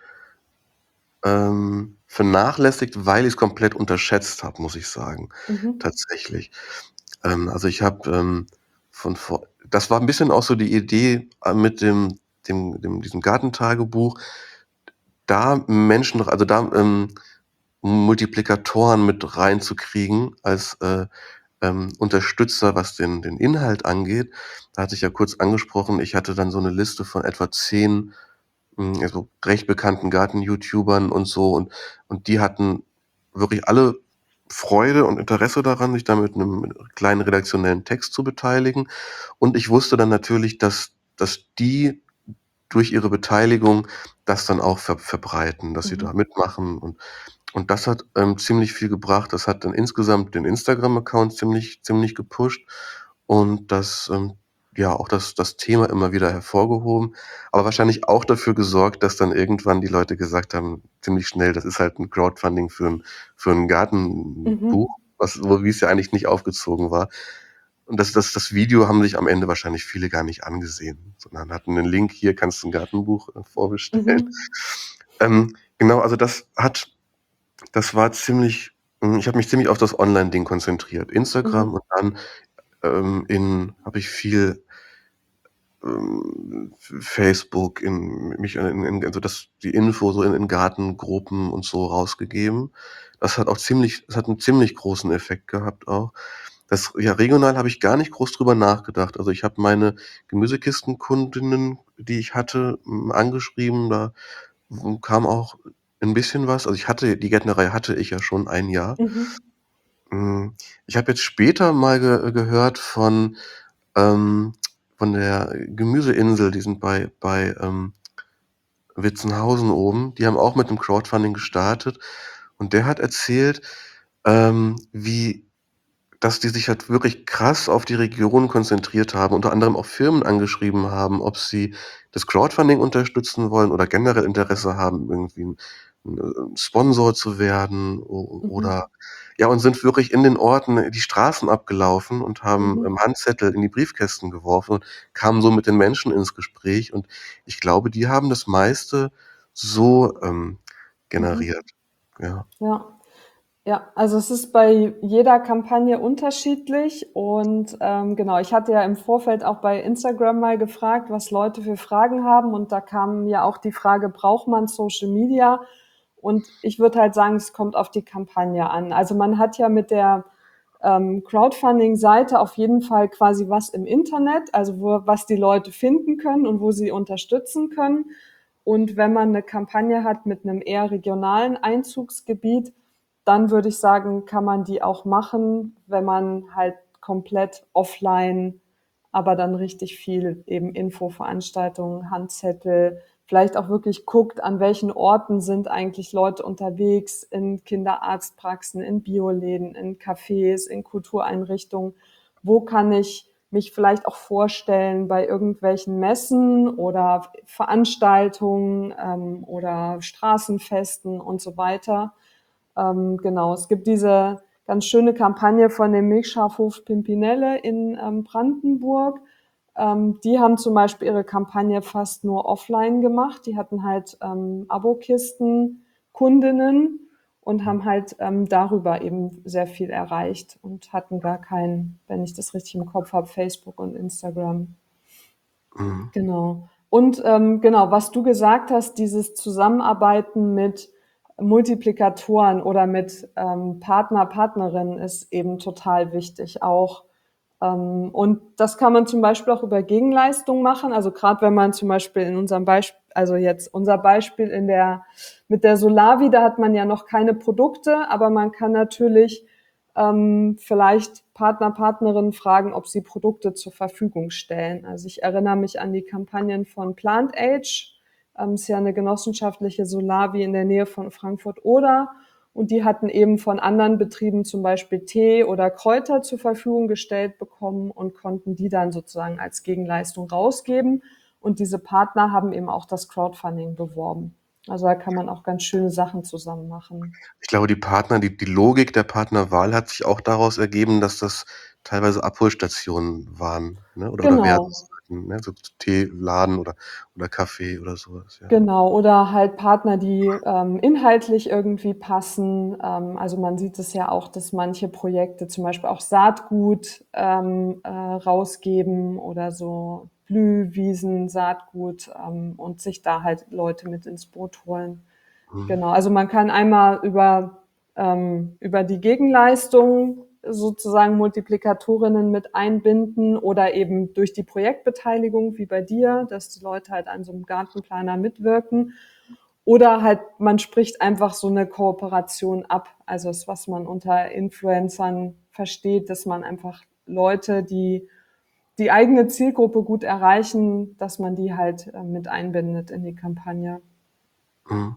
vernachlässigt, weil ich es komplett unterschätzt habe, muss ich sagen, Mhm. tatsächlich. Also ich habe das war ein bisschen auch so die Idee mit diesem Gartentagebuch, da Menschen, also da Multiplikatoren mit reinzukriegen als Unterstützer, was den Inhalt angeht. Da hatte ich ja kurz angesprochen, ich hatte dann so eine Liste von etwa 10 also recht bekannten Garten-YouTubern und so und die hatten wirklich alle Freude und Interesse daran, sich da mit 'nem kleinen redaktionellen Text zu beteiligen. Und ich wusste dann natürlich, dass die durch ihre Beteiligung das dann auch verbreiten, dass sie da Mhm. mitmachen und das hat, ziemlich viel gebracht. Das hat dann insgesamt den Instagram-Account ziemlich gepusht und ja, auch das Thema immer wieder hervorgehoben, aber wahrscheinlich auch dafür gesorgt, dass dann irgendwann die Leute gesagt haben, ziemlich schnell, das ist halt 'n Crowdfunding für 'n Gartenbuch, Mhm. wie es ja eigentlich nicht aufgezogen war. Und das Video haben sich am Ende wahrscheinlich viele gar nicht angesehen, sondern hatten 'nen Link: „Hier kannst du 'n Gartenbuch, vorbestellen.“ Mhm. Genau, also das war ziemlich ich habe mich ziemlich auf das Online-Ding konzentriert. Instagram Mhm. und dann, habe ich viel, Facebook also die Info so in Gartengruppen und so rausgegeben. Das hat 'n ziemlich großen Effekt gehabt auch. Ja, regional habe ich gar nicht groß drüber nachgedacht. Also, ich habe meine Gemüsekistenkundinnen, die ich hatte, angeschrieben, da kam auch 'n bisschen was. Also, die Gärtnerei hatte ich ja schon ein Jahr. Mhm. Ich habe jetzt später mal gehört ähm von der Gemüseinsel, die sind bei Witzenhausen oben. Die haben auch mit 'nem Crowdfunding gestartet und der hat erzählt, wie dass die sich halt wirklich krass auf die Region konzentriert haben, unter anderem auch Firmen angeschrieben haben, ob sie das Crowdfunding unterstützen wollen oder generell Interesse haben, irgendwie 'n Sponsor zu werden Mhm. oder ja, und sind wirklich in den Orten die Straßen abgelaufen und haben, Mhm. Handzettel in die Briefkästen geworfen und kamen so mit den Menschen ins Gespräch. Und ich glaube, die haben das meiste so, Mhm. generiert. Ja. Ja. Ja, also es ist bei jeder Kampagne unterschiedlich und genau, ich hatte ja im Vorfeld auch bei Instagram mal gefragt, was Leute für Fragen haben und da kam ja auch die Frage, braucht man Social Media? Und ich würde halt sagen, es kommt auf die Kampagne an. Also man hat ja mit der Crowdfunding-Seite auf jeden Fall quasi was im Internet, also was die Leute finden können und wo sie unterstützen können. Und wenn man eine Kampagne hat mit einem eher regionalen Einzugsgebiet, dann würde ich sagen, kann man die auch machen, wenn man halt komplett offline, aber dann richtig viel eben Infoveranstaltungen, Handzettel, vielleicht auch wirklich guckt, an welchen Orten sind eigentlich Leute unterwegs, in Kinderarztpraxen, in Bioläden, in Cafés, in Kultureinrichtungen. Wo kann ich mich vielleicht auch vorstellen bei irgendwelchen Messen oder Veranstaltungen oder Straßenfesten und so weiter. Genau, es gibt diese ganz schöne Kampagne von dem Milchschafhof Pimpinelle in Brandenburg. Die haben zum Beispiel ihre Kampagne fast nur offline gemacht. Die hatten halt Abokisten, Kundinnen und haben halt darüber eben sehr viel erreicht und hatten gar kein, wenn ich das richtig im Kopf habe, Facebook und Instagram. Mhm. Genau. Und genau, was du gesagt hast, dieses Zusammenarbeiten mit Multiplikatoren oder mit Partner, Partnerinnen ist eben total wichtig auch. Und das kann man zum Beispiel auch über Gegenleistung machen. Also gerade wenn man zum Beispiel in unserem Beispiel, also jetzt unser Beispiel mit der Solavi, da hat man ja noch keine Produkte, aber man kann natürlich vielleicht Partner, Partnerinnen fragen, ob sie Produkte zur Verfügung stellen. Also ich erinnere mich an die Kampagnen von Plant Age. Ist ja eine genossenschaftliche Solavi in der Nähe von Frankfurt-Oder. Und die hatten eben von anderen Betrieben zum Beispiel Tee oder Kräuter zur Verfügung gestellt bekommen und konnten die dann sozusagen als Gegenleistung rausgeben. Und diese Partner haben eben auch das Crowdfunding beworben. Also da kann man auch ganz schöne Sachen zusammen machen. Ich glaube, die Logik der Partnerwahl hat sich auch daraus ergeben, dass das teilweise Abholstationen waren, ne? Oder werden Genau. sollten, ne? So Teeladen oder Kaffee oder sowas, ja. Genau, oder halt Partner, die inhaltlich irgendwie passen. Also man sieht es ja auch, dass manche Projekte zum Beispiel auch Saatgut rausgeben oder so Blühwiesen, Saatgut und sich da halt Leute mit ins Boot holen. Mhm. Genau, also man kann einmal über die Gegenleistung sozusagen Multiplikatorinnen mit einbinden oder eben durch die Projektbeteiligung wie bei dir, dass die Leute halt an so einem Gartenplaner mitwirken. Oder halt, man spricht einfach so eine Kooperation ab. Also das, was man unter Influencern versteht, dass man einfach Leute, die die eigene Zielgruppe gut erreichen, dass man die halt mit einbindet in die Kampagne. Mhm.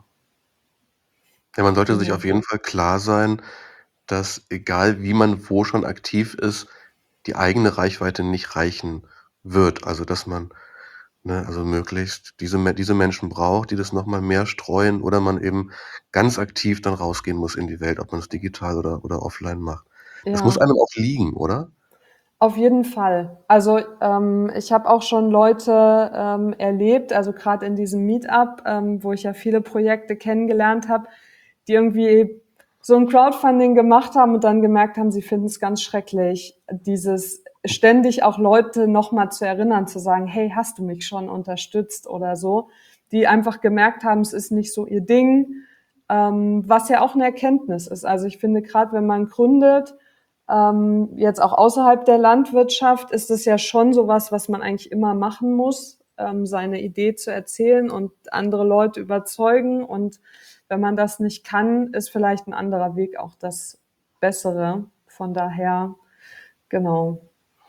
Ja, man sollte sich Genau. auf jeden Fall klar sein, dass egal wie man wo schon aktiv ist, die eigene Reichweite nicht reichen wird. Also, dass man, ne, also möglichst diese Menschen braucht, die das noch mal mehr streuen oder man eben ganz aktiv dann rausgehen muss in die Welt, ob man's digital oder offline macht. Das muss Ja. einem auch liegen, oder? Auf jeden Fall. Also ich habe auch schon Leute erlebt, also gerade in diesem Meetup, wo ich ja viele Projekte kennengelernt habe, die irgendwie so ein Crowdfunding gemacht haben und dann gemerkt haben, sie finden es ganz schrecklich, dieses ständig auch Leute nochmal zu erinnern, zu sagen, hey, hast du mich schon unterstützt oder so, die einfach gemerkt haben, es ist nicht so ihr Ding, was ja auch eine Erkenntnis ist. Also ich finde, gerade wenn man gründet, jetzt auch außerhalb der Landwirtschaft ist es ja schon sowas, was man eigentlich immer machen muss, seine Idee zu erzählen und andere Leute überzeugen. Und wenn man das nicht kann, ist vielleicht ein anderer Weg auch das Bessere. Von daher, genau.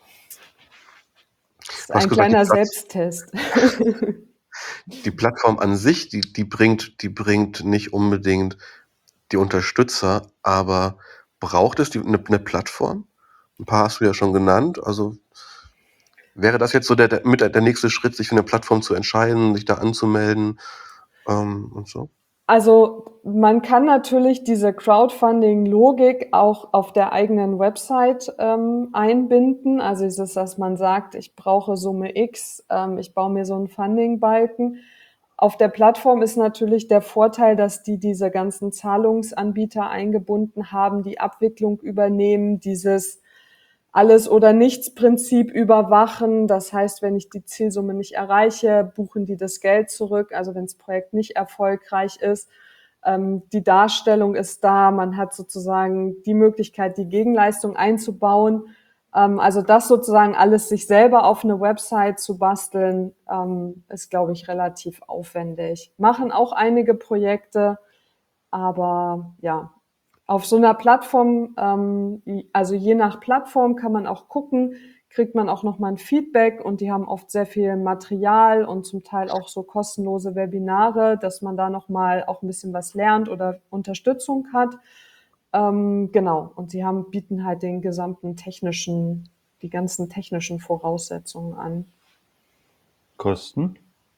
Das ist Du hast ein gesagt, kleiner Selbsttest. die Plattform an sich, die bringt nicht unbedingt die Unterstützer, aber braucht es 'ne Plattform? 'N paar hast du ja schon genannt. Also, wäre das jetzt so der nächste Schritt, sich für 'ne Plattform zu entscheiden, sich da anzumelden, und so? Also man kann natürlich diese Crowdfunding-Logik auch auf der eigenen Website einbinden. Also ist es, dass man sagt, ich brauche Summe X, ich baue mir so einen Funding-Balken. Auf der Plattform ist natürlich der Vorteil, dass die diese ganzen Zahlungsanbieter eingebunden haben, die Abwicklung übernehmen, dieses alles- oder Nichts-Prinzip überwachen. Das heißt, wenn ich die Zielsumme nicht erreiche, buchen die das Geld zurück. Also wenn das Projekt nicht erfolgreich ist. Die Darstellung ist da, man hat sozusagen die Möglichkeit, die Gegenleistung einzubauen. Also das sozusagen alles sich selber auf eine Website zu basteln, ist, glaube ich, relativ aufwendig. Machen auch einige Projekte, aber ja, auf so einer Plattform, also je nach Plattform kann man auch gucken, kriegt man auch nochmal ein Feedback und die haben oft sehr viel Material und zum Teil auch so kostenlose Webinare, dass man da nochmal auch ein bisschen was lernt oder Unterstützung hat. Genau, und sie bieten halt die ganzen technischen Voraussetzungen an. Kosten?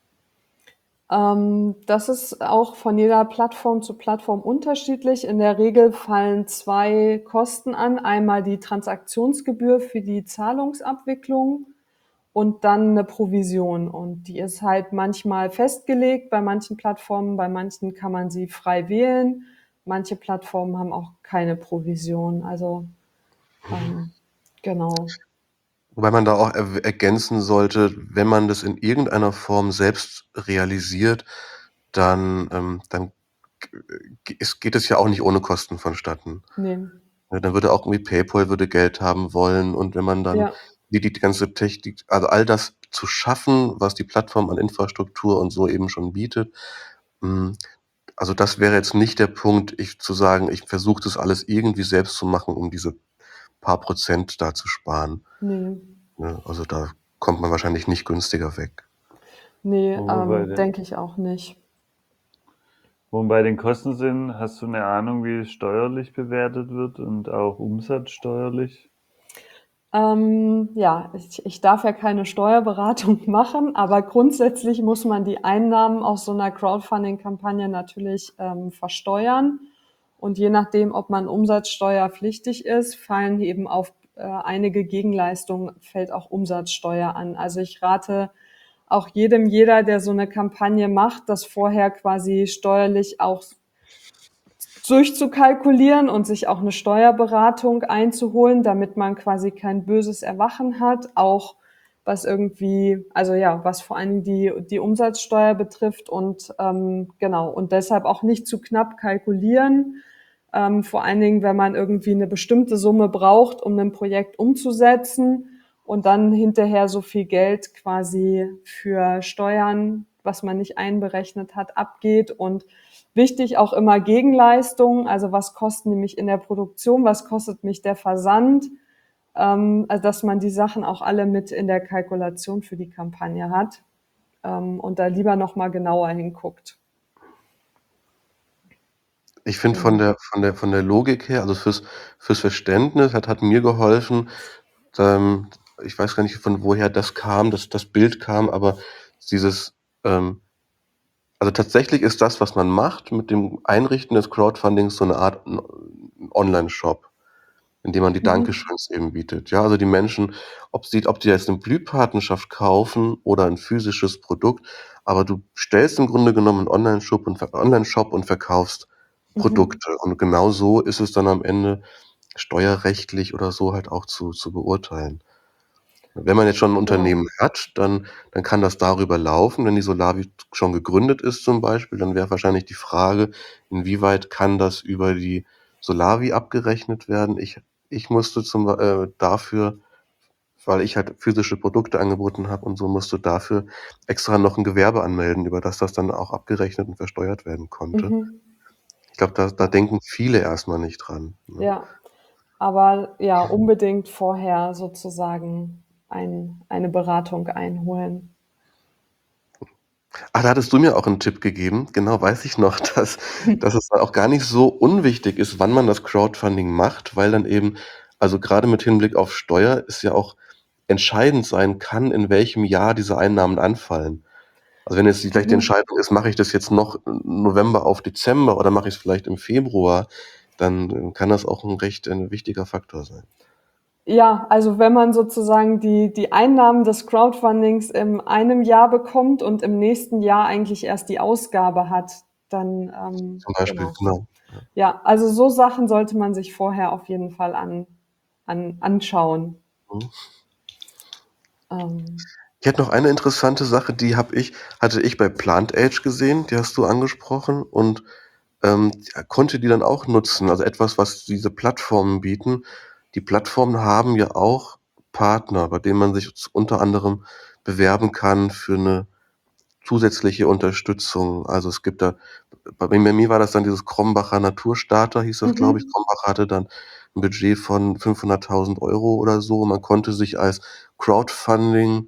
Das ist auch von jeder Plattform zu Plattform unterschiedlich. In der Regel fallen 2 Kosten an. Einmal die Transaktionsgebühr für die Zahlungsabwicklung und dann eine Provision. Und die ist halt manchmal festgelegt bei manchen Plattformen, bei manchen kann man sie frei wählen. Manche Plattformen haben auch keine Provision. Also genau. Wobei man da auch ergänzen sollte, wenn man das in irgendeiner Form selbst realisiert, dann geht es ja auch nicht ohne Kosten vonstatten. Nee. Ja, dann würde auch irgendwie PayPal würde Geld haben wollen und wenn man dann Ja. die ganze Technik, also all das zu schaffen, was die Plattform an Infrastruktur und so eben schon bietet, also das wäre jetzt nicht der Punkt, zu sagen, ich versuche das alles irgendwie selbst zu machen, um diese paar Prozent da zu sparen. Nee. Ne? Also da kommt man wahrscheinlich nicht günstiger weg. Nee, Wo wir bei den, denke ich auch nicht. wo wir bei den Kosten sind, hast du eine Ahnung, wie es steuerlich bewertet wird und auch umsatzsteuerlich? Ja, ich darf ja keine Steuerberatung machen, aber grundsätzlich muss man die Einnahmen aus so einer Crowdfunding-Kampagne natürlich versteuern. Und je nachdem, ob man umsatzsteuerpflichtig ist, fallen eben auf einige Gegenleistungen fällt auch Umsatzsteuer an. Also ich rate auch jeder, der so eine Kampagne macht, das vorher quasi steuerlich auch durchzukalkulieren und sich auch eine Steuerberatung einzuholen, damit man quasi kein böses Erwachen hat, auch was irgendwie, also ja, was vor allem die Umsatzsteuer betrifft und genau, und deshalb auch nicht zu knapp kalkulieren, vor allen Dingen, wenn man irgendwie eine bestimmte Summe braucht, um ein Projekt umzusetzen und dann hinterher so viel Geld quasi für Steuern, was man nicht einberechnet hat, abgeht. Und wichtig auch immer Gegenleistung, also was kosten die mich in der Produktion, was kostet mich der Versand, also dass man die Sachen auch alle mit in der Kalkulation für die Kampagne hat und da lieber nochmal genauer hinguckt. Ich finde von der Logik her, also fürs Verständnis hat mir geholfen, ich weiß gar nicht, von woher das kam, das Bild kam, aber dieses, also tatsächlich ist das, was man macht mit dem Einrichten des Crowdfundings, so eine Art Online-Shop, in dem man die Dankeschöns eben bietet. Ja, also die Menschen, ob die jetzt eine Blühpatenschaft kaufen oder ein physisches Produkt, aber du stellst im Grunde genommen einen Online-Shop und verkaufst Produkte. Und genau so ist es dann am Ende steuerrechtlich oder so halt auch zu beurteilen. Wenn man jetzt schon ein Unternehmen hat, dann kann das darüber laufen. Wenn die Solavi schon gegründet ist zum Beispiel, dann wäre wahrscheinlich die Frage, inwieweit kann das über die Solavi abgerechnet werden? Ich musste dafür, weil ich halt physische Produkte angeboten habe und so, musste dafür extra noch ein Gewerbe anmelden, über das dann auch abgerechnet und versteuert werden konnte. Ich glaube, da denken viele erstmal nicht dran, ne? Ja, aber ja, unbedingt vorher sozusagen eine Beratung einholen. Ach, da hattest du mir auch einen Tipp gegeben. Genau, weiß ich noch, dass es dann auch gar nicht so unwichtig ist, wann man das Crowdfunding macht, weil dann eben, also gerade mit Hinblick auf Steuer es ja auch entscheidend sein kann, in welchem Jahr diese Einnahmen anfallen. Also, wenn jetzt vielleicht die Entscheidung ist, mache ich das jetzt noch November auf Dezember oder mache ich's vielleicht im Februar, dann kann das auch ein wichtiger Faktor sein. Ja, also wenn man sozusagen die Einnahmen des Crowdfundings in einem Jahr bekommt und im nächsten Jahr eigentlich erst die Ausgabe hat, dann Zum Beispiel, genau. Ja, also so Sachen sollte man sich vorher auf jeden Fall anschauen. Mhm. Ähm, Ich hätte noch eine interessante Sache, hatte ich bei Plant Age gesehen, die hast du angesprochen und konnte die dann auch nutzen. Also etwas, was diese Plattformen bieten. Die Plattformen haben ja auch Partner, bei denen man sich unter anderem bewerben kann für eine zusätzliche Unterstützung. Also, es gibt da bei mir war das dann dieses Krombacher Naturstarter, hieß das, glaube ich. Mhm. Krombacher hatte dann 'n Budget von 500.000 Euro oder so. Man konnte sich als Crowdfunding,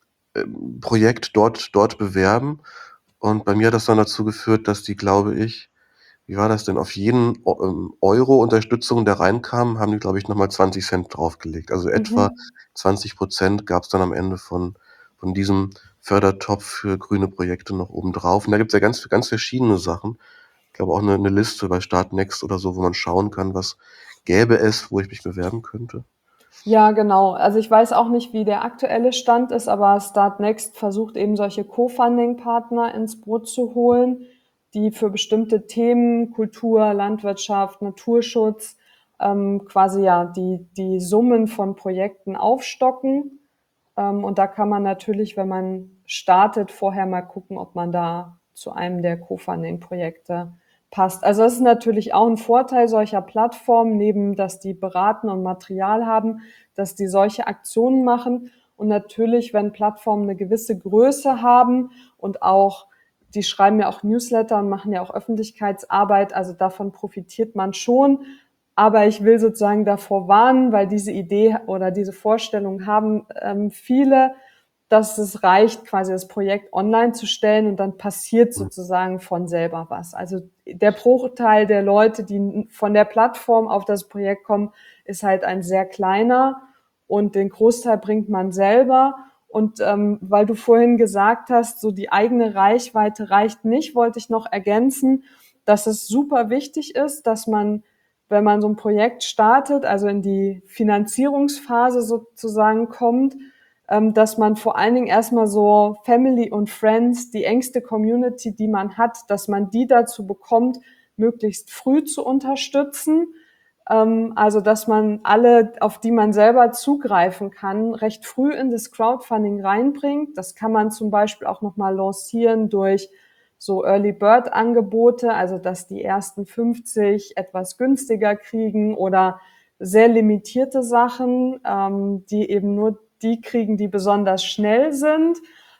Projekt dort bewerben. Und bei mir hat das dann dazu geführt, dass die, glaube ich, wie war das denn? Auf jeden Euro Unterstützung, der reinkam, haben die, glaube ich, noch mal 20 Cent draufgelegt. Also etwa Mhm. 20% gab's dann am Ende von diesem Fördertopf für grüne Projekte noch obendrauf. Und da gibt's ja ganz verschiedene Sachen. Ich glaube auch 'ne Liste bei Startnext oder so, wo man schauen kann, was gäbe es, wo ich mich bewerben könnte. Ja, genau. Also ich weiß auch nicht, wie der aktuelle Stand ist, aber Start Next versucht eben solche Co-Funding-Partner ins Boot zu holen, die für bestimmte Themen, Kultur, Landwirtschaft, Naturschutz, quasi ja die Summen von Projekten aufstocken. Und da kann man natürlich, wenn man startet, vorher mal gucken, ob man da zu einem der Co-Funding-Projekte passt. Also das ist natürlich auch ein Vorteil solcher Plattformen, neben dass die beraten und Material haben, dass die solche Aktionen machen. Und natürlich, wenn Plattformen eine gewisse Größe haben und auch, die schreiben ja auch Newsletter und machen ja auch Öffentlichkeitsarbeit, also davon profitiert man schon. Aber ich will sozusagen davor warnen, weil diese Idee oder diese Vorstellung haben viele, dass es reicht, quasi das Projekt online zu stellen und dann passiert Mhm. sozusagen von selber was. Also der Bruchteil der Leute, die von der Plattform auf das Projekt kommen, ist halt ein sehr kleiner und den Großteil bringt man selber. Und weil du vorhin gesagt hast, so die eigene Reichweite reicht nicht, wollte ich noch ergänzen, dass es super wichtig ist, dass man, wenn man so ein Projekt startet, also in die Finanzierungsphase sozusagen kommt, dass man vor allen Dingen erstmal so Family und Friends, die engste Community, die man hat, dass man die dazu bekommt, möglichst früh zu unterstützen. Also, dass man alle, auf die man selber zugreifen kann, recht früh in das Crowdfunding reinbringt. Das kann man zum Beispiel auch nochmal lancieren durch so Early Bird Angebote, also dass die ersten 50 etwas günstiger kriegen oder sehr limitierte Sachen, die eben nur die kriegen, die besonders schnell sind.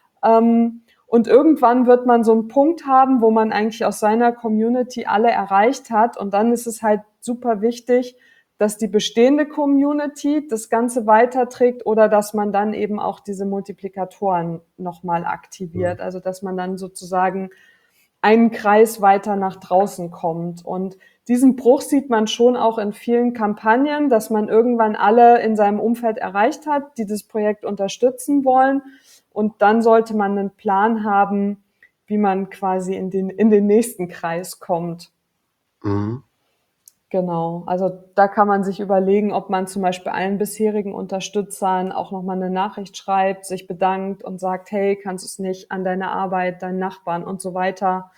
Und irgendwann wird man so einen Punkt haben, wo man eigentlich aus seiner Community alle erreicht hat. Und dann ist es halt super wichtig, dass die bestehende Community das Ganze weiterträgt oder dass man dann eben auch diese Multiplikatoren nochmal Mhm. aktiviert. Also dass man dann sozusagen einen Kreis weiter nach draußen kommt. Und diesen Bruch sieht man schon auch in vielen Kampagnen, dass man irgendwann alle in seinem Umfeld erreicht hat, die das Projekt unterstützen wollen. Und dann sollte man einen Plan haben, wie man quasi in den nächsten Kreis kommt. Mhm. Genau. Also da kann man sich überlegen, ob man zum Beispiel allen bisherigen Unterstützern auch nochmal eine Nachricht schreibt, sich bedankt und sagt, hey, kannst du es nicht an deine Arbeit, deinen Nachbarn und so weiter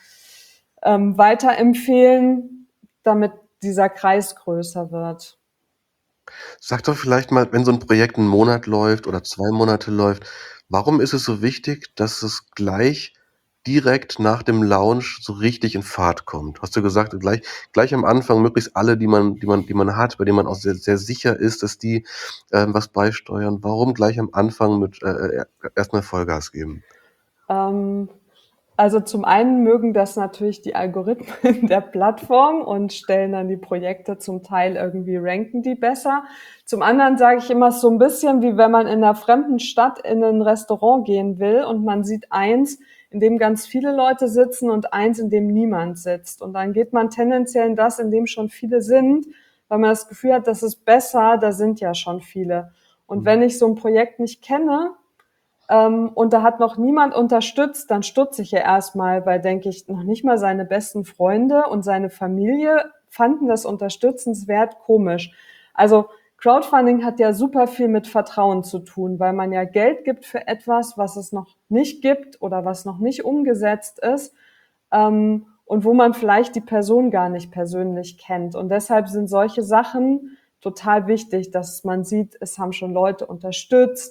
weiterempfehlen, damit dieser Kreis größer wird. Sag doch vielleicht mal, wenn so 'n Projekt 'n Monat läuft oder 2 Monate läuft, warum ist es so wichtig, dass es gleich direkt nach dem Launch so richtig in Fahrt kommt? Hast du gesagt, gleich am Anfang möglichst alle, die man hat, bei denen man auch sehr sicher ist, dass die, was beisteuern. Warum gleich am Anfang mit erst mal Vollgas geben? Ähm, Also zum einen mögen das natürlich die Algorithmen der Plattform und stellen dann die Projekte zum Teil irgendwie ranken die besser. Zum anderen sage ich immer, es ist so ein bisschen wie wenn man in einer fremden Stadt in ein Restaurant gehen will und man sieht eins, in dem ganz viele Leute sitzen und eins, in dem niemand sitzt. Und dann geht man tendenziell in das, in dem schon viele sind, weil man das Gefühl hat, das ist besser, da sind ja schon viele. Und Mhm. wenn ich so ein Projekt nicht kenne, und da hat noch niemand unterstützt, dann stutze ich ja erstmal, weil denke ich, noch nicht mal seine besten Freunde und seine Familie fanden das unterstützenswert komisch. Also Crowdfunding hat ja super viel mit Vertrauen zu tun, weil man ja Geld gibt für etwas, was es noch nicht gibt oder was noch nicht umgesetzt ist, und wo man vielleicht die Person gar nicht persönlich kennt. Und deshalb sind solche Sachen total wichtig, dass man sieht, es haben schon Leute unterstützt,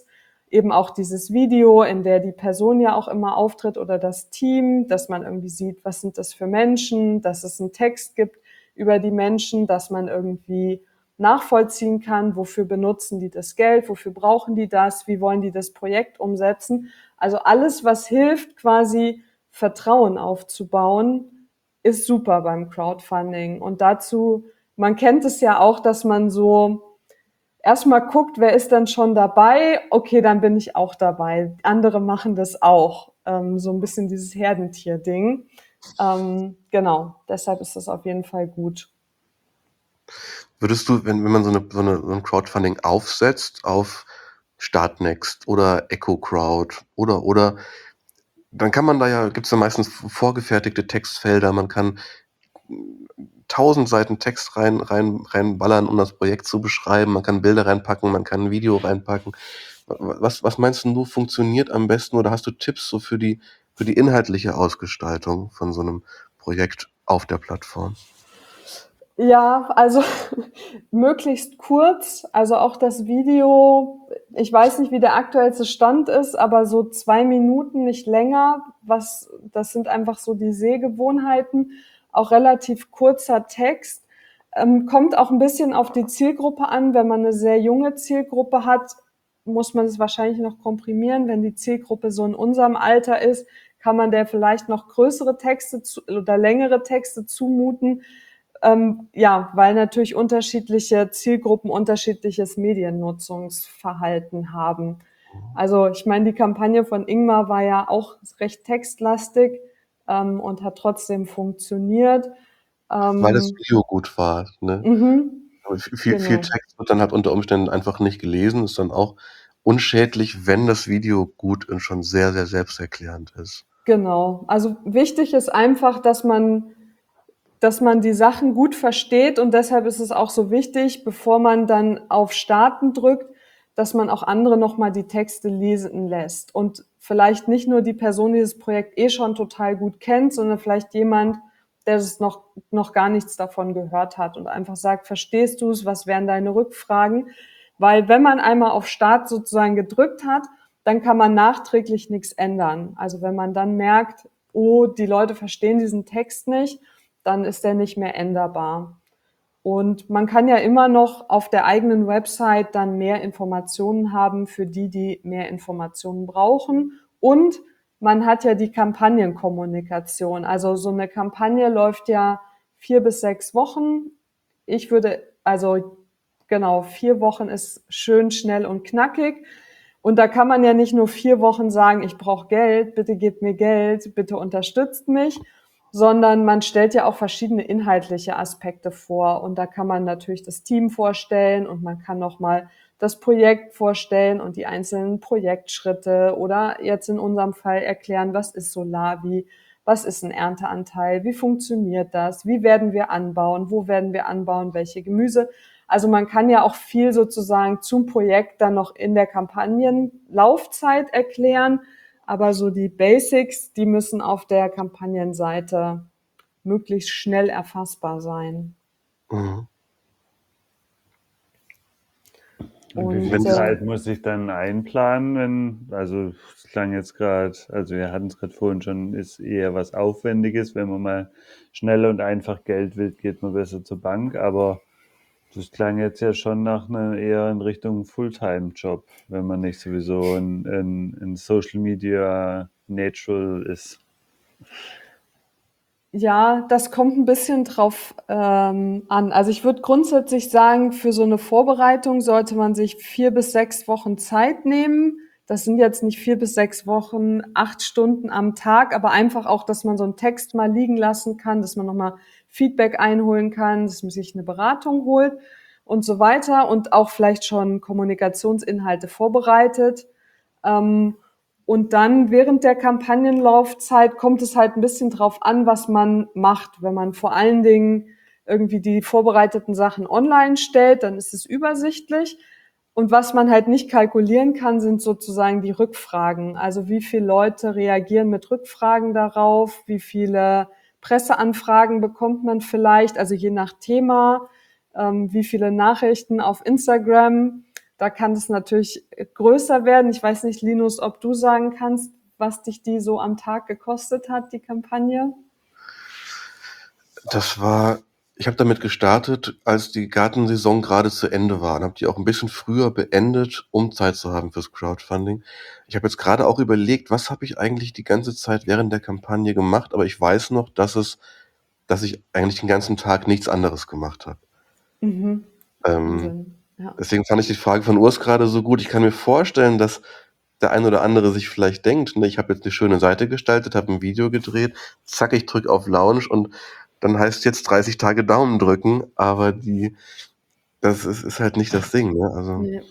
eben auch dieses Video, in der die Person ja auch immer auftritt oder das Team, dass man irgendwie sieht, was sind das für Menschen, dass es einen Text gibt über die Menschen, dass man irgendwie nachvollziehen kann, wofür benutzen die das Geld, wofür brauchen die das, wie wollen die das Projekt umsetzen. Also alles, was hilft, quasi Vertrauen aufzubauen, ist super beim Crowdfunding. Und dazu, man kennt es ja auch, dass man so erstmal guckt, wer ist denn schon dabei? Okay, dann bin ich auch dabei. Andere machen das auch. So ein bisschen dieses Herdentier-Ding. Genau, deshalb ist das auf jeden Fall gut. Würdest du, wenn man so ein Crowdfunding aufsetzt auf Startnext oder EchoCrowd oder, dann kann man gibt's da meistens vorgefertigte Textfelder, man kann 1000 Seiten Text reinballern, um das Projekt zu beschreiben, man kann Bilder reinpacken, man kann ein Video reinpacken. Was meinst du, funktioniert am besten, oder hast du Tipps so für die inhaltliche Ausgestaltung von so einem Projekt auf der Plattform? Ja, also möglichst kurz, also auch das Video, ich weiß nicht, wie der aktuellste Stand ist, aber so 2 Minuten, nicht länger, das sind einfach so die Sehgewohnheiten, auch relativ kurzer Text, kommt auch ein bisschen auf die Zielgruppe an. Wenn man eine sehr junge Zielgruppe hat, muss man es wahrscheinlich noch komprimieren. Wenn die Zielgruppe so in unserem Alter ist, kann man der vielleicht noch größere Texte oder längere Texte zumuten. Ja, weil natürlich unterschiedliche Zielgruppen unterschiedliches Mediennutzungsverhalten haben. Also ich meine, die Kampagne von Ingmar war ja auch recht textlastig und hat trotzdem funktioniert. Weil das Video gut war, ne? Mhm, Aber viel genau. Text wird dann halt unter Umständen einfach nicht gelesen, ist dann auch unschädlich, wenn das Video gut und schon sehr, sehr selbsterklärend ist. Genau. Also wichtig ist einfach, dass man die Sachen gut versteht, und deshalb ist es auch so wichtig, bevor man dann auf Starten drückt, dass man auch andere nochmal die Texte lesen lässt und vielleicht nicht nur die Person, die das Projekt schon total gut kennt, sondern vielleicht jemand, der es noch gar nichts davon gehört hat und einfach sagt, verstehst du es, was wären deine Rückfragen? Weil wenn man einmal auf Start sozusagen gedrückt hat, dann kann man nachträglich nichts ändern. Also wenn man dann merkt, oh, die Leute verstehen diesen Text nicht, dann ist der nicht mehr änderbar. Und man kann ja immer noch auf der eigenen Website dann mehr Informationen haben für die, die mehr Informationen brauchen. Und man hat ja die Kampagnenkommunikation. Also so eine Kampagne läuft ja 4 bis 6 Wochen. Also genau, 4 Wochen ist schön, schnell und knackig. Und da kann man ja nicht nur 4 Wochen sagen, ich brauche Geld, bitte gebt mir Geld, bitte unterstützt mich, sondern man stellt ja auch verschiedene inhaltliche Aspekte vor. Und da kann man natürlich das Team vorstellen und man kann nochmal das Projekt vorstellen und die einzelnen Projektschritte oder jetzt in unserem Fall erklären, was ist Solavi, was ist ein Ernteanteil, wie funktioniert das, wie werden wir anbauen, wo werden wir anbauen, welche Gemüse. Also man kann ja auch viel sozusagen zum Projekt dann noch in der Kampagnenlaufzeit erklären, aber so die Basics, die müssen auf der Kampagnenseite möglichst schnell erfassbar sein. Mhm. Und wie Und viel Zeit muss ich dann einplanen, also es klang jetzt gerade, also wir hatten es gerade vorhin schon, ist eher was Aufwendiges, wenn man mal schnell und einfach Geld will, geht man besser zur Bank, aber das klang jetzt ja schon nach einer eher in Richtung Fulltime-Job, wenn man nicht sowieso ein Social Media Natural ist. ja, das kommt ein bisschen drauf an. Also ich würde grundsätzlich sagen, für so eine Vorbereitung sollte man sich 4 bis 6 Wochen Zeit nehmen. Das sind jetzt nicht 4 bis 6 Wochen, 8 Stunden am Tag, aber einfach auch, dass man so einen Text mal liegen lassen kann, dass man nochmal Feedback einholen kann, dass man sich eine Beratung holt und so weiter und auch vielleicht schon Kommunikationsinhalte vorbereitet. Und dann während der Kampagnenlaufzeit kommt es halt ein bisschen drauf an, was man macht. Wenn man vor allen Dingen irgendwie die vorbereiteten Sachen online stellt, dann ist es übersichtlich. Und was man halt nicht kalkulieren kann, sind sozusagen die Rückfragen. Also wie viele Leute reagieren mit Rückfragen darauf? Wie viele Presseanfragen bekommt man vielleicht? Also je nach Thema. Wie viele Nachrichten auf Instagram? da kann es natürlich größer werden. Ich weiß nicht, Linus, ob du sagen kannst, was dich die so am Tag gekostet hat, die Kampagne? Ich habe damit gestartet, als die Gartensaison gerade zu Ende war und habe die auch ein bisschen früher beendet, um Zeit zu haben fürs Crowdfunding. Ich habe jetzt gerade auch überlegt, was habe ich eigentlich die ganze Zeit während der Kampagne gemacht, aber ich weiß noch, dass ich eigentlich den ganzen Tag nichts anderes gemacht habe. Mhm. Ähm, Wahnsinn. Ja. Deswegen fand ich die Frage von Urs gerade so gut. Ich kann mir vorstellen, dass der ein oder andere sich vielleicht denkt, ne, ich habe jetzt eine schöne Seite gestaltet, habe ein Video gedreht, zack, ich drücke auf Launch und dann heißt jetzt 30 Tage Daumen drücken, aber das ist halt nicht das Ding. Ne? Nee.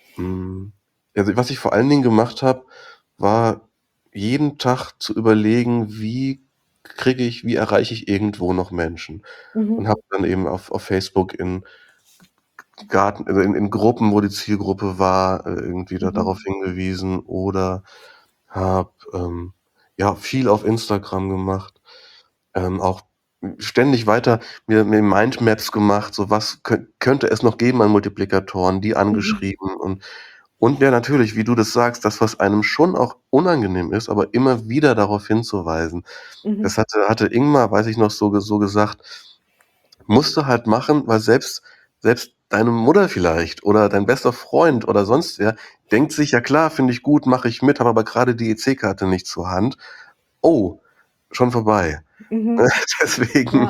Also was ich vor allen Dingen gemacht habe, war jeden Tag zu überlegen, wie erreiche ich irgendwo noch Menschen. Und Mhm. habe dann eben auf Facebook in also in Gruppen, wo die Zielgruppe war, irgendwie darauf hingewiesen oder habe viel auf Instagram gemacht, auch ständig weiter mir Mindmaps gemacht, so was könnte es noch geben an Multiplikatoren, die Mhm. angeschrieben und ja, natürlich, wie du das sagst, das, was einem schon auch unangenehm ist, aber immer wieder darauf hinzuweisen. Das Mhm. hatte Ingmar, weiß ich noch, so gesagt, musst du halt machen, weil selbst deine Mutter vielleicht oder dein bester Freund oder sonst wer denkt sich, ja klar, finde ich gut, mache ich mit, habe aber gerade die EC-Karte nicht zur Hand. Oh, schon vorbei. Mhm. Deswegen Ja.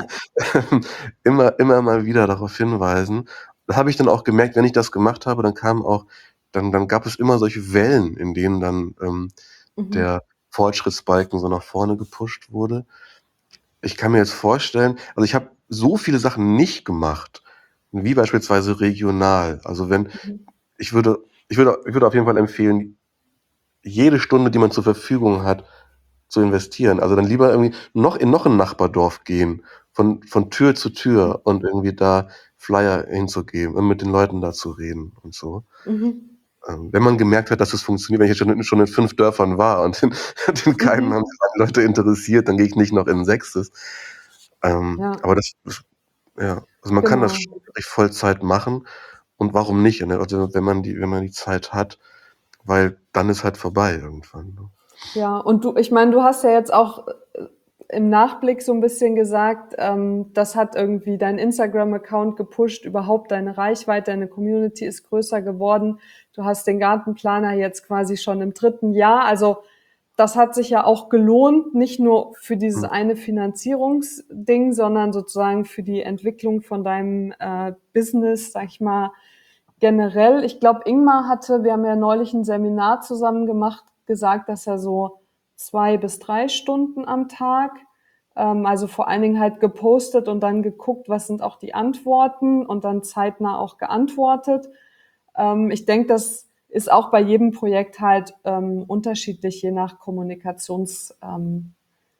immer mal wieder darauf hinweisen. Das habe ich dann auch gemerkt, wenn ich das gemacht habe, dann gab es immer solche Wellen, in denen dann Mhm. der Fortschrittsbalken so nach vorne gepusht wurde. Ich kann mir jetzt vorstellen, also ich habe so viele Sachen nicht gemacht, wie beispielsweise regional. Also Mhm. ich würde auf jeden Fall empfehlen, jede Stunde, die man zur Verfügung hat, zu investieren. Also dann lieber irgendwie in noch ein Nachbardorf gehen, von Tür zu Tür und irgendwie da Flyer hinzugeben und mit den Leuten da zu reden und so. Mhm. Wenn man gemerkt hat, dass es funktioniert, wenn ich jetzt schon in 5 Dörfern war und in keinem haben Mhm. sich meine Leute interessiert, dann gehe ich nicht noch in 'n 6. Ja, Aber ja, also man kann das genau. schon wirklich Vollzeit machen und warum nicht, ne? Also, wenn man die Zeit hat, weil dann ist halt vorbei irgendwann, ne? Ja, und ich meine, du hast ja jetzt auch im Nachblick so ein bisschen gesagt, das hat irgendwie dein Instagram-Account gepusht, überhaupt deine Reichweite, deine Community ist größer geworden. Du hast den Gartenplaner jetzt quasi schon im 3. Jahr. Also das hat sich ja auch gelohnt, nicht nur für dieses Mhm, eine Finanzierungsding, sondern sozusagen für die Entwicklung von deinem Business, sag ich mal, generell. Ich glaube, wir haben ja neulich ein Seminar zusammen gemacht, gesagt, dass er so 2 bis 3 Stunden am Tag, also vor allen Dingen halt gepostet und dann geguckt, was sind auch die Antworten und dann zeitnah auch geantwortet. Ich denke, das ist auch bei jedem Projekt halt unterschiedlich, je nach Kommunikationskanal.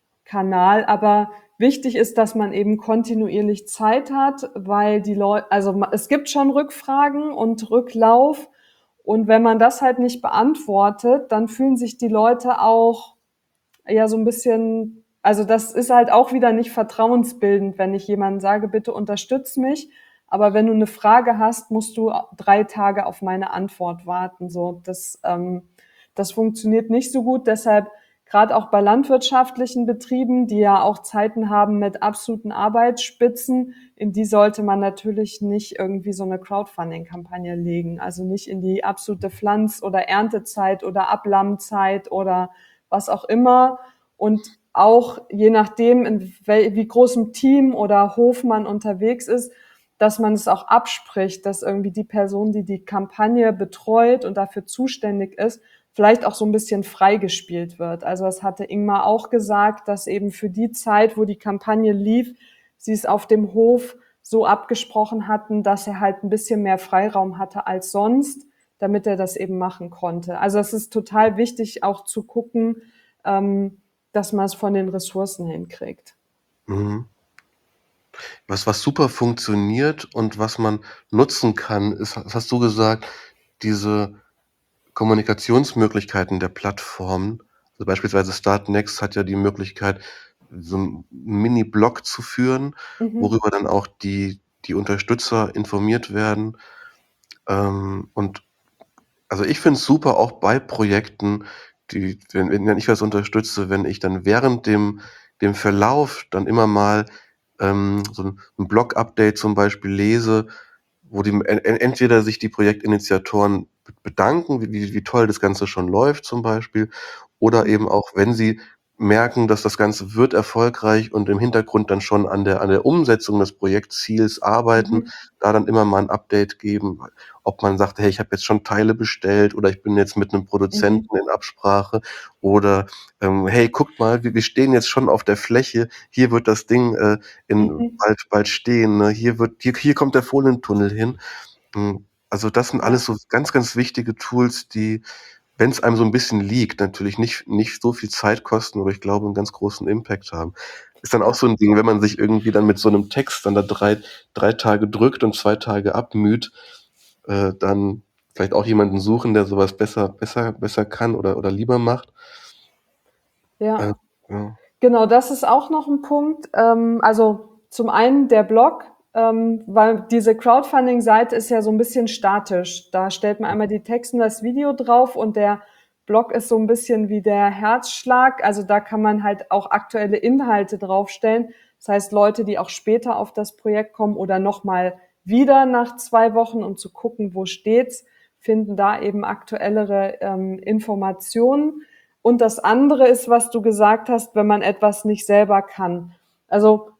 Aber wichtig ist, dass man eben kontinuierlich Zeit hat, weil die Leute, also es gibt schon Rückfragen und Rücklauf. Und wenn man das halt nicht beantwortet, dann fühlen sich die Leute auch ja so ein bisschen, also das ist halt auch wieder nicht vertrauensbildend, wenn ich jemandem sage, bitte unterstütz mich. Aber wenn du eine Frage hast, musst du 3 Tage auf meine Antwort warten. So, das funktioniert nicht so gut. Deshalb gerade auch bei landwirtschaftlichen Betrieben, die ja auch Zeiten haben mit absoluten Arbeitsspitzen, in die sollte man natürlich nicht irgendwie so eine Crowdfunding-Kampagne legen. Also nicht in die absolute Pflanz- oder Erntezeit oder Ablammzeit oder was auch immer. Und auch je nachdem, wie großem Team oder Hof man unterwegs ist, dass man es auch abspricht, dass irgendwie die Person, die die Kampagne betreut und dafür zuständig ist, vielleicht auch so ein bisschen freigespielt wird. Also das hatte Ingmar auch gesagt, dass eben für die Zeit, wo die Kampagne lief, sie es auf dem Hof so abgesprochen hatten, dass er halt ein bisschen mehr Freiraum hatte als sonst, damit er das eben machen konnte. Also es ist total wichtig, auch zu gucken, dass man es von den Ressourcen hinkriegt. mhm. Was super funktioniert und was man nutzen kann, ist, das hast du gesagt, diese Kommunikationsmöglichkeiten der Plattformen. Also beispielsweise Startnext hat ja die Möglichkeit, so 'n Mini-Blog zu führen, Mhm. worüber dann auch die Unterstützer informiert werden. Und Also ich finde es super, auch bei Projekten, wenn ich was unterstütze, wenn ich dann während dem Verlauf dann immer mal so ein Blog-Update zum Beispiel lese, wo entweder sich die Projektinitiatoren bedanken, wie toll das Ganze schon läuft zum Beispiel, oder eben auch, wenn sie merken, dass das Ganze wird erfolgreich und im Hintergrund dann schon an der Umsetzung des Projektziels arbeiten, Mhm. da dann immer mal ein Update geben, ob man sagt, hey, ich habe jetzt schon Teile bestellt oder ich bin jetzt mit einem Mhm. Produzenten in Absprache oder hey, guckt mal, wir stehen jetzt schon auf der Fläche, hier wird das Ding in Mhm. bald stehen, ne? Hier kommt der Folientunnel hin. Also das sind alles Ja. so ganz, ganz wichtige Tools, die, wenn es einem so ein bisschen liegt, natürlich nicht so viel Zeit kosten, aber ich glaube, einen ganz großen Impact haben. Ist dann auch Ja. so ein Ding, wenn man sich irgendwie dann mit so einem Text dann da drei Tage drückt und 2 Tage abmüht, dann vielleicht auch jemanden suchen, der sowas besser kann oder lieber macht. Äh, Ja. ja. Genau, das ist auch noch ein Punkt. Also zum einen der Blog, weil diese Crowdfunding-Seite ist ja so ein bisschen statisch. Da stellt man einmal die Texte und das Video drauf und der Blog ist so ein bisschen wie der Herzschlag. Also da kann man halt auch aktuelle Inhalte draufstellen. Das heißt, Leute, die auch später auf das Projekt kommen oder nochmal wieder nach 2 Wochen, um zu gucken, wo steht's, finden da eben aktuellere Informationen. Und das andere ist, was du gesagt hast, wenn man etwas nicht selber kann. Also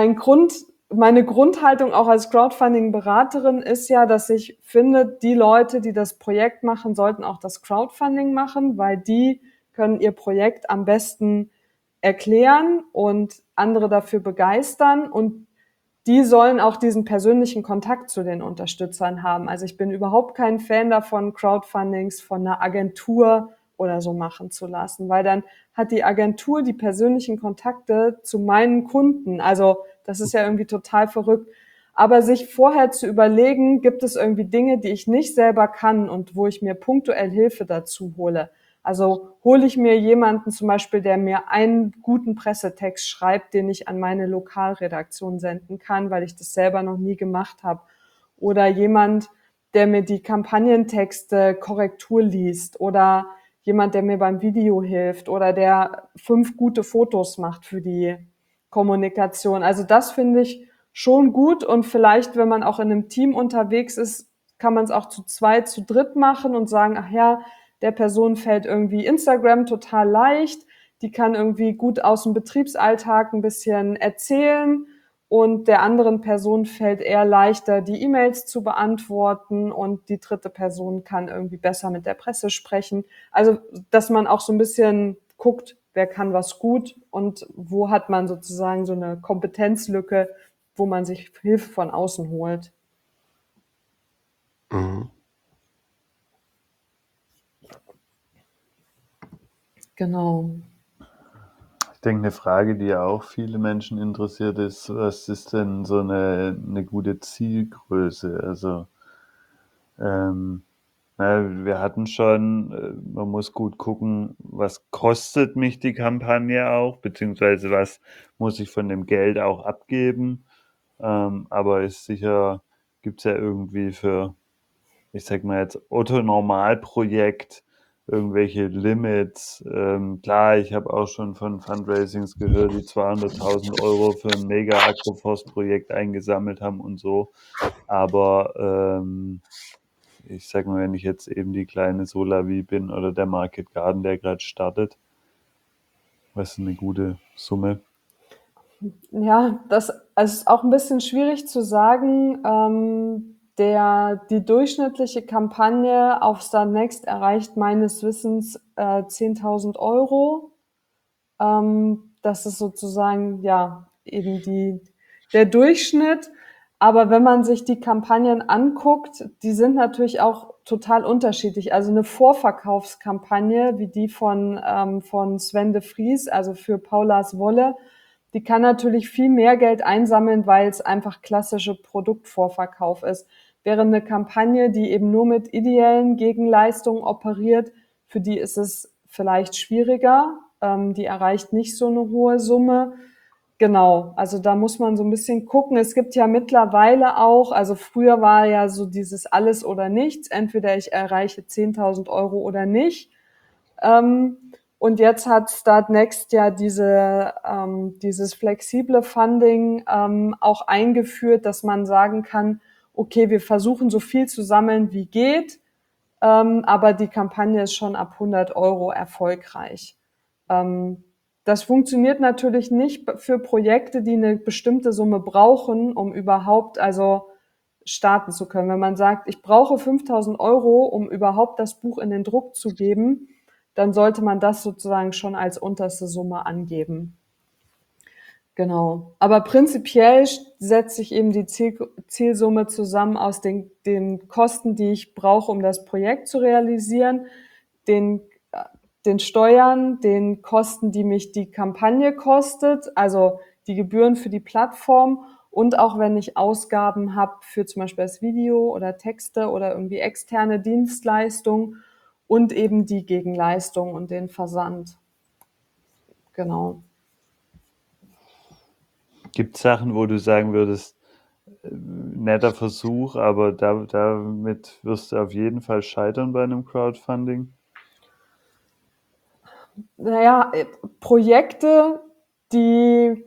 meine Grundhaltung auch als Crowdfunding-Beraterin ist ja, dass ich finde, die Leute, die das Projekt machen, sollten auch das Crowdfunding machen, weil die können ihr Projekt am besten erklären und andere dafür begeistern und die sollen auch diesen persönlichen Kontakt zu den Unterstützern haben. Also ich bin überhaupt kein Fan davon, Crowdfundings von einer Agentur oder so machen zu lassen, weil dann hat die Agentur die persönlichen Kontakte zu meinen Kunden. Also das ist ja irgendwie total verrückt. Aber sich vorher zu überlegen, gibt es irgendwie Dinge, die ich nicht selber kann und wo ich mir punktuell Hilfe dazu hole. Also hole ich mir jemanden zum Beispiel, der mir einen guten Pressetext schreibt, den ich an meine Lokalredaktion senden kann, weil ich das selber noch nie gemacht habe. Oder jemand, der mir die Kampagnentexte Korrektur liest. Oder jemand, der mir beim Video hilft. Oder der 5 gute Fotos macht für die Kommunikation. Also das finde ich schon gut. Und vielleicht, wenn man auch in einem Team unterwegs ist, kann man es auch zu zweit, zu dritt machen und sagen, ach ja, der Person fällt irgendwie Instagram total leicht, die kann irgendwie gut aus dem Betriebsalltag ein bisschen erzählen und der anderen Person fällt eher leichter, die E-Mails zu beantworten und die dritte Person kann irgendwie besser mit der Presse sprechen. Also, dass man auch so ein bisschen guckt, wer kann was gut und wo hat man sozusagen so eine Kompetenzlücke, wo man sich Hilfe von außen holt. Mhm. Genau. Ich denke, eine Frage, die ja auch viele Menschen interessiert, ist, was ist denn so eine gute Zielgröße? Also, ähm, wir hatten schon, man muss gut gucken, was kostet mich die Kampagne auch, beziehungsweise was muss ich von dem Geld auch abgeben. Aber ist sicher, gibt es ja irgendwie für, ich sag mal jetzt, Otto-Normalprojekt irgendwelche Limits. Klar, ich habe auch schon von Fundraisings gehört, die 200.000 Euro für ein Mega-Agroforst-Projekt eingesammelt haben und so. Aber ich sag mal, wenn ich jetzt eben die kleine Solavi bin oder der Market Garden, der gerade startet, was ist eine gute Summe? Ja, das also ist auch ein bisschen schwierig zu sagen. Die durchschnittliche Kampagne auf Start Next erreicht meines Wissens 10.000 Euro. Das ist sozusagen ja eben der Durchschnitt. Aber wenn man sich die Kampagnen anguckt, die sind natürlich auch total unterschiedlich. Also eine Vorverkaufskampagne wie die von Sven de Vries, also für Paulas Wolle, die kann natürlich viel mehr Geld einsammeln, weil es einfach klassische Produktvorverkauf ist. Während eine Kampagne, die eben nur mit ideellen Gegenleistungen operiert, für die ist es vielleicht schwieriger. Die erreicht nicht so eine hohe Summe. Genau, also da muss man so ein bisschen gucken. Es gibt ja mittlerweile auch, also früher war ja so dieses alles oder nichts, entweder ich erreiche 10.000 Euro oder nicht. Ähm, und jetzt hat Start Next ja dieses flexible Funding auch eingeführt, dass man sagen kann, okay, wir versuchen so viel zu sammeln wie geht, aber die Kampagne ist schon ab 100 Euro erfolgreich. Das funktioniert natürlich nicht für Projekte, die eine bestimmte Summe brauchen, um überhaupt starten zu können. Wenn man sagt, ich brauche 5.000 Euro, um überhaupt das Buch in den Druck zu geben, dann sollte man das sozusagen schon als unterste Summe angeben. Genau. Aber prinzipiell setzt sich eben die Zielsumme zusammen aus den Kosten, die ich brauche, um das Projekt zu realisieren, den, den Steuern, den Kosten, die mich die Kampagne kostet, also die Gebühren für die Plattform und auch wenn ich Ausgaben habe für zum Beispiel das Video oder Texte oder irgendwie externe Dienstleistungen und eben die Gegenleistung und den Versand. Genau. Gibt es Sachen, wo du sagen würdest, netter Versuch, aber damit wirst du auf jeden Fall scheitern bei einem Crowdfunding? Naja, Projekte, die,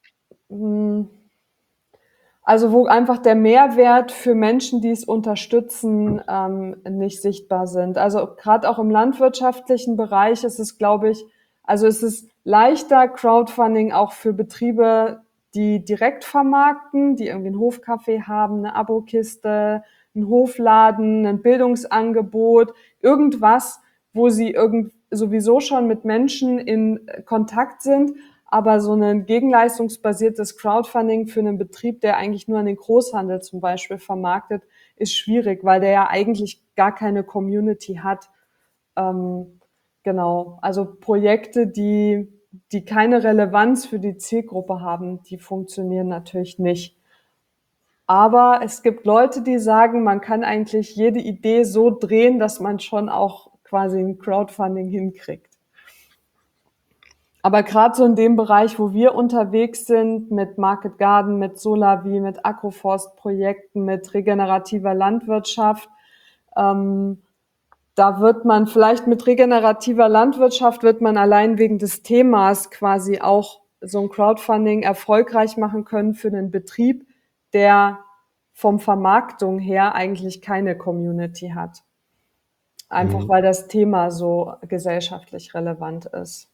also wo einfach der Mehrwert für Menschen, die es unterstützen, nicht sichtbar sind. Also gerade auch im landwirtschaftlichen Bereich ist es, glaube ich, also es ist leichter, Crowdfunding auch für Betriebe, die direkt vermarkten, die irgendwie einen Hofcafé haben, eine Abokiste, einen Hofladen, ein Bildungsangebot, irgendwas, wo sie sowieso schon mit Menschen in Kontakt sind, aber so ein gegenleistungsbasiertes Crowdfunding für einen Betrieb, der eigentlich nur an den Großhandel zum Beispiel vermarktet, ist schwierig, weil der ja eigentlich gar keine Community hat. Genau, also Projekte, die keine Relevanz für die Zielgruppe haben, die funktionieren natürlich nicht. Aber es gibt Leute, die sagen, man kann eigentlich jede Idee so drehen, dass man schon auch quasi ein Crowdfunding hinkriegt. Aber gerade so in dem Bereich, wo wir unterwegs sind, mit Market Garden, mit Solavi, mit Agroforstprojekten, mit regenerativer Landwirtschaft, da wird man vielleicht mit regenerativer Landwirtschaft wird man allein wegen des Themas quasi auch so ein Crowdfunding erfolgreich machen können für einen Betrieb, der vom Vermarktung her eigentlich keine Community hat. Einfach weil das Thema so gesellschaftlich relevant ist.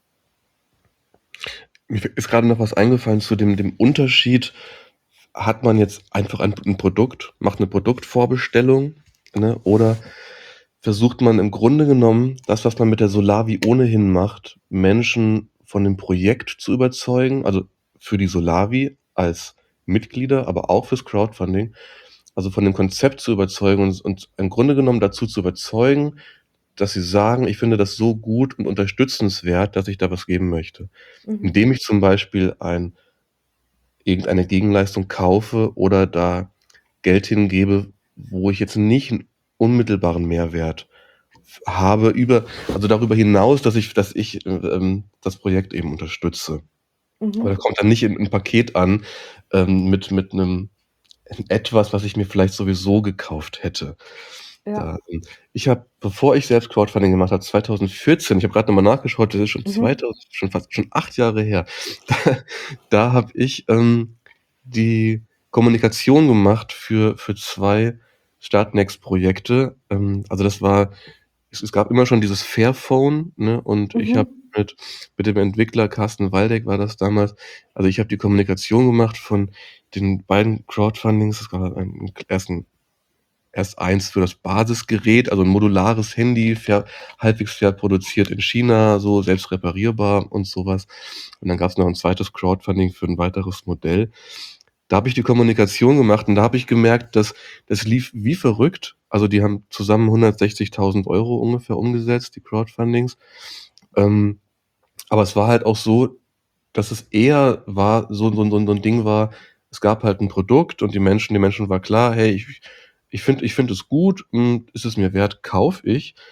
Mir ist gerade noch was eingefallen zu dem Unterschied. Hat man jetzt einfach ein Produkt, macht eine Produktvorbestellung, ne? Oder versucht man im Grunde genommen, das, was man mit der Solavi ohnehin macht, Menschen von dem Projekt zu überzeugen, also für die Solavi als Mitglieder, aber auch fürs Crowdfunding, also von dem Konzept zu überzeugen und im Grunde genommen dazu zu überzeugen, dass sie sagen, ich finde das so gut und unterstützenswert, dass ich da was geben möchte. Indem ich zum Beispiel irgendeine Gegenleistung kaufe oder da Geld hingebe, wo ich jetzt nicht einen unmittelbaren Mehrwert habe, also darüber hinaus, dass ich das Projekt eben unterstütze. Aber das kommt dann nicht in ein Paket an, mit einem etwas, was ich mir vielleicht sowieso gekauft hätte. Ja. Ich habe, bevor ich selbst Crowdfunding gemacht habe, 2014, ich habe gerade nochmal nachgeschaut, das ist schon fast 8 Jahre her, da habe ich die Kommunikation gemacht für 2 Startnext-Projekte. Also es gab immer schon dieses Fairphone, ne? Und ich habe mit dem Entwickler Carsten Waldeck war das damals. Also ich habe die Kommunikation gemacht von den beiden Crowdfundings. Es gab erst eins für das Basisgerät, also ein modulares Handy, halbwegs fair produziert in China, so selbst reparierbar und sowas. Und dann gab es noch ein zweites Crowdfunding für ein weiteres Modell. Da habe ich die Kommunikation gemacht und da habe ich gemerkt, dass das lief wie verrückt. Also die haben zusammen 160.000 Euro ungefähr umgesetzt, die Crowdfundings. Aber es war halt auch so, dass es eher so ein Ding war, es gab halt ein Produkt und den Menschen war klar, hey, ich finde es gut, ist es mir wert, kaufe ich.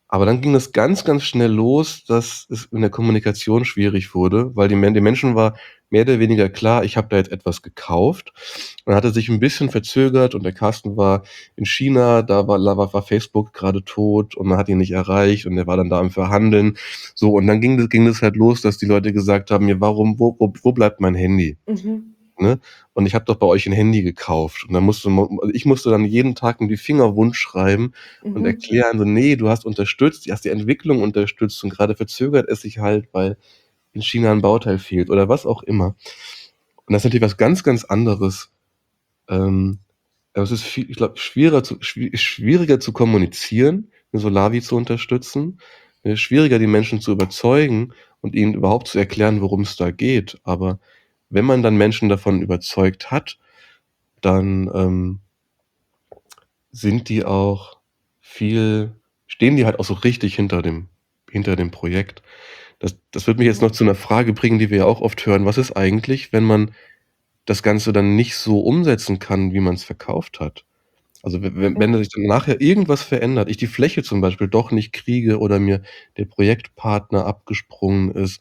Aber dann ging das ganz, ganz schnell los, dass es in der Kommunikation schwierig wurde, weil den Menschen war mehr oder weniger klar, ich habe da jetzt etwas gekauft. Und dann hat er sich ein bisschen verzögert und der Carsten war in China, da war Facebook gerade tot und man hat ihn nicht erreicht und er war dann da am Verhandeln. So, und dann ging das halt los, dass die Leute gesagt haben, ja, wo bleibt mein Handy? Mhm. Ne? Und ich habe doch bei euch ein Handy gekauft. Und dann ich musste dann jeden Tag in die Finger wund schreiben und Mhm. erklären, so, nee, du hast unterstützt, du hast die Entwicklung unterstützt und gerade verzögert es sich halt, weil in China ein Bauteil fehlt oder was auch immer. Und das ist natürlich was ganz, ganz anderes. Aber es ist viel, ich glaube, schwieriger zu kommunizieren, eine Solavi zu unterstützen, schwieriger die Menschen zu überzeugen und ihnen überhaupt zu erklären, worum es da geht. Aber wenn man dann Menschen davon überzeugt hat, dann sind die auch stehen die halt auch so richtig hinter dem Projekt. Das wird mich jetzt noch zu einer Frage bringen, die wir ja auch oft hören. Was ist eigentlich, wenn man das Ganze dann nicht so umsetzen kann, wie man es verkauft hat? Also wenn Ja. sich dann nachher irgendwas verändert, ich die Fläche zum Beispiel doch nicht kriege oder mir der Projektpartner abgesprungen ist.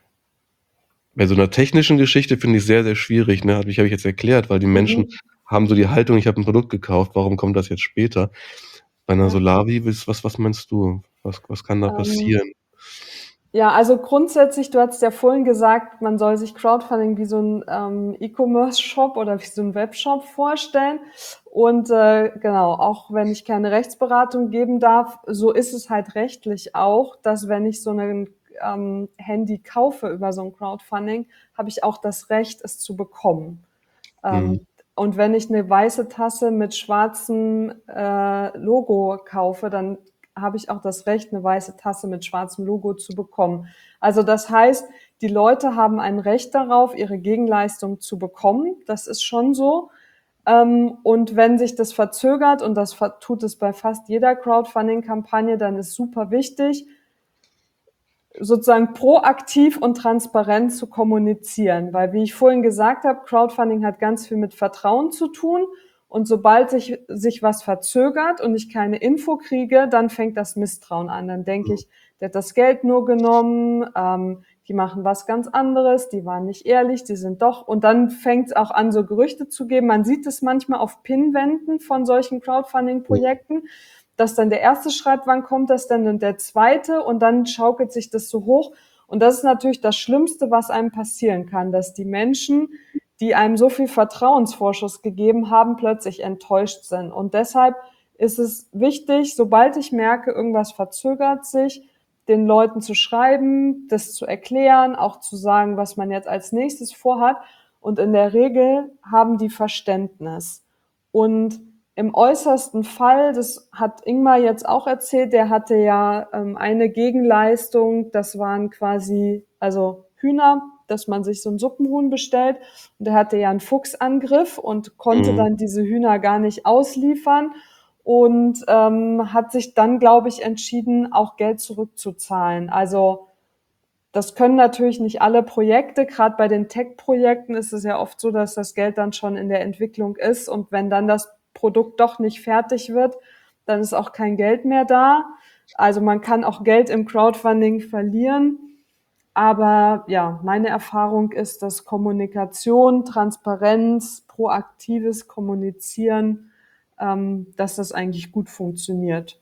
Bei so einer technischen Geschichte finde ich sehr, sehr schwierig, ne? Habe ich jetzt erklärt, weil die Menschen Mhm. haben so die Haltung, ich habe ein Produkt gekauft, warum kommt das jetzt später? Bei einer Ja. Solavi, was meinst du? Was kann da Ähm, passieren? Ja, also grundsätzlich, du hattest ja vorhin gesagt, man soll sich Crowdfunding wie so ein E-Commerce-Shop oder wie so ein Webshop vorstellen. Und genau, auch wenn ich keine Rechtsberatung geben darf, so ist es halt rechtlich auch, dass wenn ich so ein Handy kaufe über so ein Crowdfunding, habe ich auch das Recht, es zu bekommen. Mhm. Und wenn ich eine weiße Tasse mit schwarzem Logo kaufe, dann habe ich auch das Recht, eine weiße Tasse mit schwarzem Logo zu bekommen. Also das heißt, die Leute haben ein Recht darauf, ihre Gegenleistung zu bekommen. Das ist schon so. Und wenn sich das verzögert, und das tut es bei fast jeder Crowdfunding-Kampagne, dann ist super wichtig, sozusagen proaktiv und transparent zu kommunizieren. Weil, wie ich vorhin gesagt habe, Crowdfunding hat ganz viel mit Vertrauen zu tun. Und sobald sich was verzögert und ich keine Info kriege, dann fängt das Misstrauen an. Dann denke ich, der hat das Geld nur genommen, die machen was ganz anderes, die waren nicht ehrlich, die sind doch. Und dann fängt es auch an, so Gerüchte zu geben. Man sieht es manchmal auf Pinwänden von solchen Crowdfunding-Projekten, dass dann der erste schreibt, wann kommt das denn und der zweite und dann schaukelt sich das so hoch. Und das ist natürlich das Schlimmste, was einem passieren kann, dass die Menschen, die einem so viel Vertrauensvorschuss gegeben haben, plötzlich enttäuscht sind. Und deshalb ist es wichtig, sobald ich merke, irgendwas verzögert sich, den Leuten zu schreiben, das zu erklären, auch zu sagen, was man jetzt als nächstes vorhat. Und in der Regel haben die Verständnis. Und im äußersten Fall, das hat Ingmar jetzt auch erzählt, der hatte ja eine Gegenleistung, das waren quasi, also Hühner, dass man sich so ein Suppenhuhn bestellt. Und der hatte ja einen Fuchsangriff und konnte Mhm. dann diese Hühner gar nicht ausliefern und hat sich dann, glaube ich, entschieden, auch Geld zurückzuzahlen. Also das können natürlich nicht alle Projekte. Gerade bei den Tech-Projekten ist es ja oft so, dass das Geld dann schon in der Entwicklung ist. Und wenn dann das Produkt doch nicht fertig wird, dann ist auch kein Geld mehr da. Also man kann auch Geld im Crowdfunding verlieren. Aber ja, meine Erfahrung ist, dass Kommunikation, Transparenz, proaktives Kommunizieren, dass das eigentlich gut funktioniert.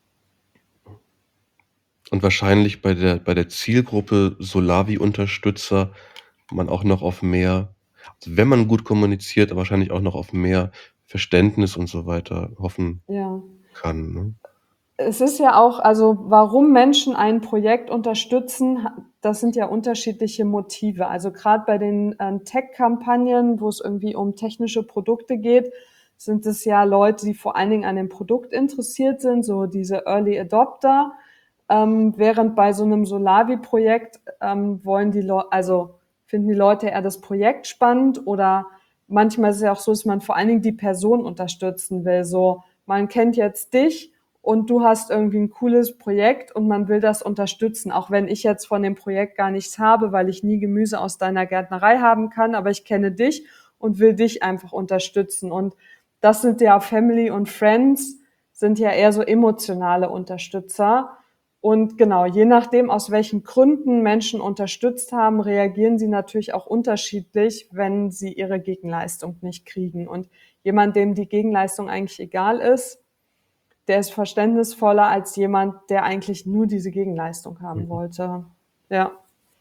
Und wahrscheinlich bei der Zielgruppe Solavi-Unterstützer man auch noch auf mehr, also wenn man gut kommuniziert, wahrscheinlich auch noch auf mehr Verständnis und so weiter hoffen Ja. kann, ne? Es ist ja auch, also warum Menschen ein Projekt unterstützen, das sind ja unterschiedliche Motive. Also gerade bei den Tech-Kampagnen, wo es irgendwie um technische Produkte geht, sind es ja Leute, die vor allen Dingen an dem Produkt interessiert sind, so diese Early Adopter. Während bei so einem Solavi-Projekt wollen also finden die Leute eher das Projekt spannend oder manchmal ist es ja auch so, dass man vor allen Dingen die Person unterstützen will. So, man kennt jetzt dich und du hast irgendwie ein cooles Projekt und man will das unterstützen, auch wenn ich jetzt von dem Projekt gar nichts habe, weil ich nie Gemüse aus deiner Gärtnerei haben kann, aber ich kenne dich und will dich einfach unterstützen. Und das sind ja Family und Friends, sind ja eher so emotionale Unterstützer. Und genau, je nachdem, aus welchen Gründen Menschen unterstützt haben, reagieren sie natürlich auch unterschiedlich, wenn sie ihre Gegenleistung nicht kriegen. Und jemand, dem die Gegenleistung eigentlich egal ist, der ist verständnisvoller als jemand, der eigentlich nur diese Gegenleistung haben wollte. Ja.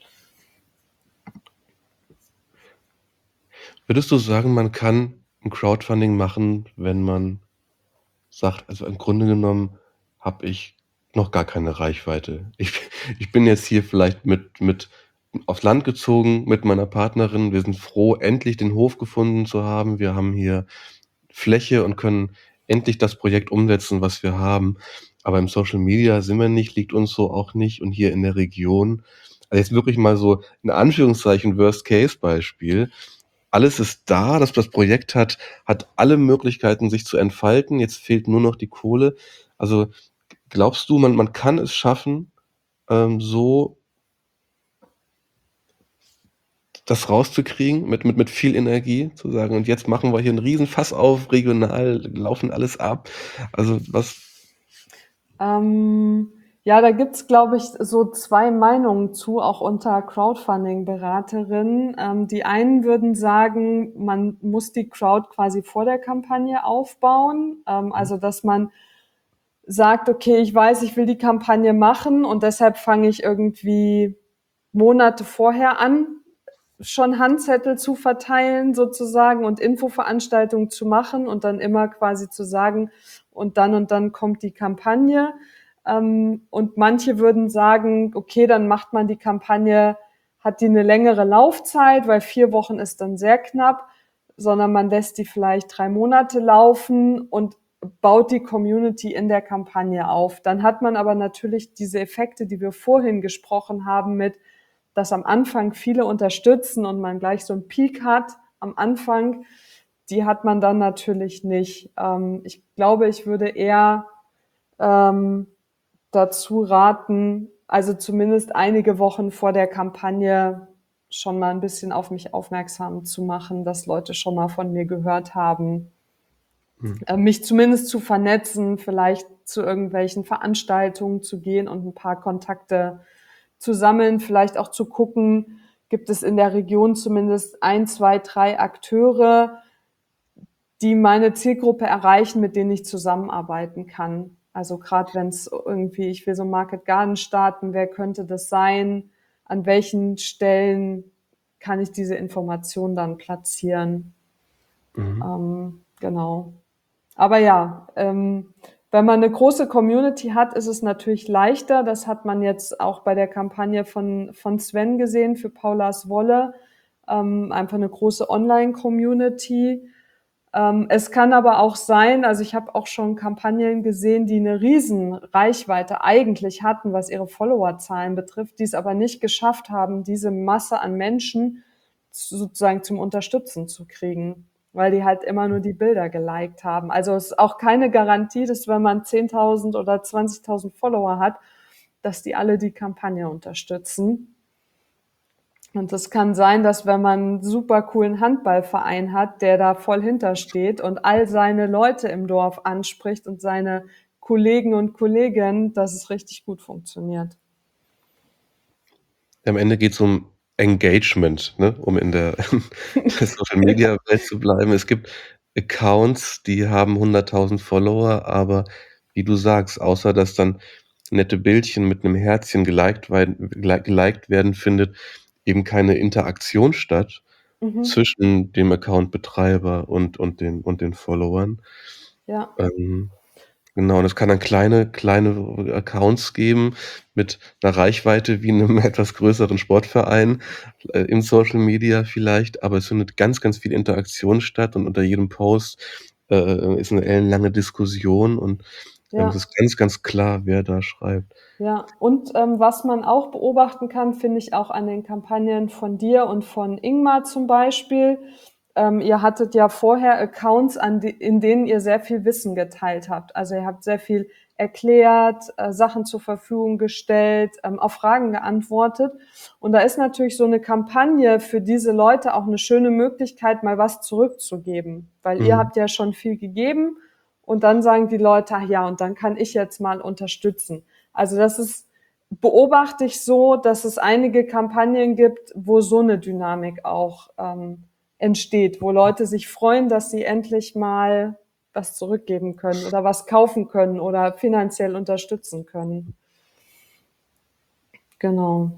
Würdest du sagen, man kann ein Crowdfunding machen, wenn man sagt, also im Grunde genommen habe ich noch gar keine Reichweite. Ich bin jetzt hier vielleicht mit aufs Land gezogen mit meiner Partnerin. Wir sind froh, endlich den Hof gefunden zu haben. Wir haben hier Fläche und können endlich das Projekt umsetzen, was wir haben. Aber im Social Media sind wir nicht, liegt uns so auch nicht. Und hier in der Region, also jetzt wirklich mal so in Anführungszeichen Worst-Case-Beispiel. Alles ist da, das Projekt hat alle Möglichkeiten, sich zu entfalten. Jetzt fehlt nur noch die Kohle. Also glaubst du, man kann es schaffen, so das rauszukriegen mit viel Energie, zu sagen, und jetzt machen wir hier einen Riesenfass auf, regional laufen alles ab. Also was. Ja, da gibt's, glaube ich, so 2 Meinungen zu, auch unter Crowdfunding-Beraterinnen. Die einen würden sagen, man muss die Crowd quasi vor der Kampagne aufbauen. Also, dass man sagt, okay, ich weiß, ich will die Kampagne machen und deshalb fange ich irgendwie Monate vorher an, schon Handzettel zu verteilen sozusagen und Infoveranstaltungen zu machen und dann immer quasi zu sagen, und dann kommt die Kampagne. Und manche würden sagen, okay, dann macht man die Kampagne, hat die eine längere Laufzeit, weil 4 Wochen ist dann sehr knapp, sondern man lässt die vielleicht 3 Monate laufen und baut die Community in der Kampagne auf. Dann hat man aber natürlich diese Effekte, die wir vorhin gesprochen haben, mit, dass am Anfang viele unterstützen und man gleich so einen Peak hat am Anfang, die hat man dann natürlich nicht. Ich glaube, ich würde eher dazu raten, also zumindest einige Wochen vor der Kampagne schon mal ein bisschen auf mich aufmerksam zu machen, dass Leute schon mal von mir gehört haben, mich zumindest zu vernetzen, vielleicht zu irgendwelchen Veranstaltungen zu gehen und ein paar Kontakte zu sammeln, vielleicht auch zu gucken, gibt es in der Region zumindest 1, 2, 3 Akteure, die meine Zielgruppe erreichen, mit denen ich zusammenarbeiten kann. Also gerade wenn es irgendwie, ich will so Market Garden starten, wer könnte das sein? An welchen Stellen kann ich diese Information dann platzieren? Genau. Aber ja, wenn man eine große Community hat, ist es natürlich leichter. Das hat man jetzt auch bei der Kampagne von Sven gesehen für Paulas Wolle. Einfach eine große Online-Community. Es kann aber auch sein, also ich habe auch schon Kampagnen gesehen, die eine riesen Reichweite eigentlich hatten, was ihre Followerzahlen betrifft, die es aber nicht geschafft haben, diese Masse an Menschen sozusagen zum Unterstützen zu kriegen, weil die halt immer nur die Bilder geliked haben. Also es ist auch keine Garantie, dass wenn man 10.000 oder 20.000 Follower hat, dass die alle die Kampagne unterstützen. Und es kann sein, dass wenn man einen super coolen Handballverein hat, der da voll hintersteht und all seine Leute im Dorf anspricht und seine Kollegen und Kolleginnen, dass es richtig gut funktioniert. Am Ende geht es um Engagement, ne? Um in der Social-Media-Welt zu bleiben. Es gibt Accounts, die haben 100.000 Follower, aber wie du sagst, außer dass dann nette Bildchen mit einem Herzchen geliked werden, findet eben keine Interaktion statt zwischen dem Account-Betreiber und den Followern. Ja, Genau, und es kann dann kleine Accounts geben mit einer Reichweite wie einem etwas größeren Sportverein, in Social Media vielleicht, aber es findet ganz, ganz viel Interaktion statt und unter jedem Post, ist 'ne ellenlange Diskussion und, es ja. ist ganz, ganz klar, wer da schreibt. Ja, und was man auch beobachten kann, finde ich auch an den Kampagnen von dir und von Ingmar zum Beispiel. Ihr hattet ja vorher Accounts, in denen ihr sehr viel Wissen geteilt habt. Also ihr habt sehr viel erklärt, Sachen zur Verfügung gestellt, auf Fragen geantwortet. Und da ist natürlich so eine Kampagne für diese Leute auch eine schöne Möglichkeit, mal was zurückzugeben. Weil ihr habt ja schon viel gegeben und dann sagen die Leute, ach ja, und dann kann ich jetzt mal unterstützen. Also das ist beobachte ich so, dass es einige Kampagnen gibt, wo so eine Dynamik auch entsteht, wo Leute sich freuen, dass sie endlich mal was zurückgeben können oder was kaufen können oder finanziell unterstützen können. Genau.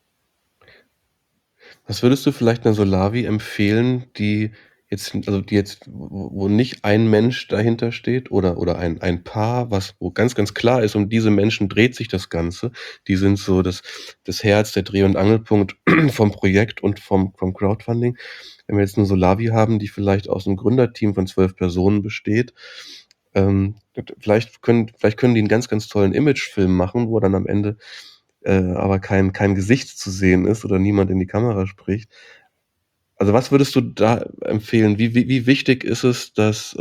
Was würdest du vielleicht einer Solavi empfehlen, die jetzt, wo nicht ein Mensch dahinter steht oder ein Paar, wo ganz klar ist, um diese Menschen dreht sich das Ganze. Die sind so das Herz, der Dreh- und Angelpunkt vom Projekt und vom Crowdfunding. Wenn wir jetzt eine Solavi haben, die vielleicht aus einem Gründerteam von 12 Personen besteht, vielleicht können die einen ganz tollen Imagefilm machen, wo dann am Ende aber kein Gesicht zu sehen ist oder niemand in die Kamera spricht. Also was würdest du da empfehlen? Wie wichtig ist es,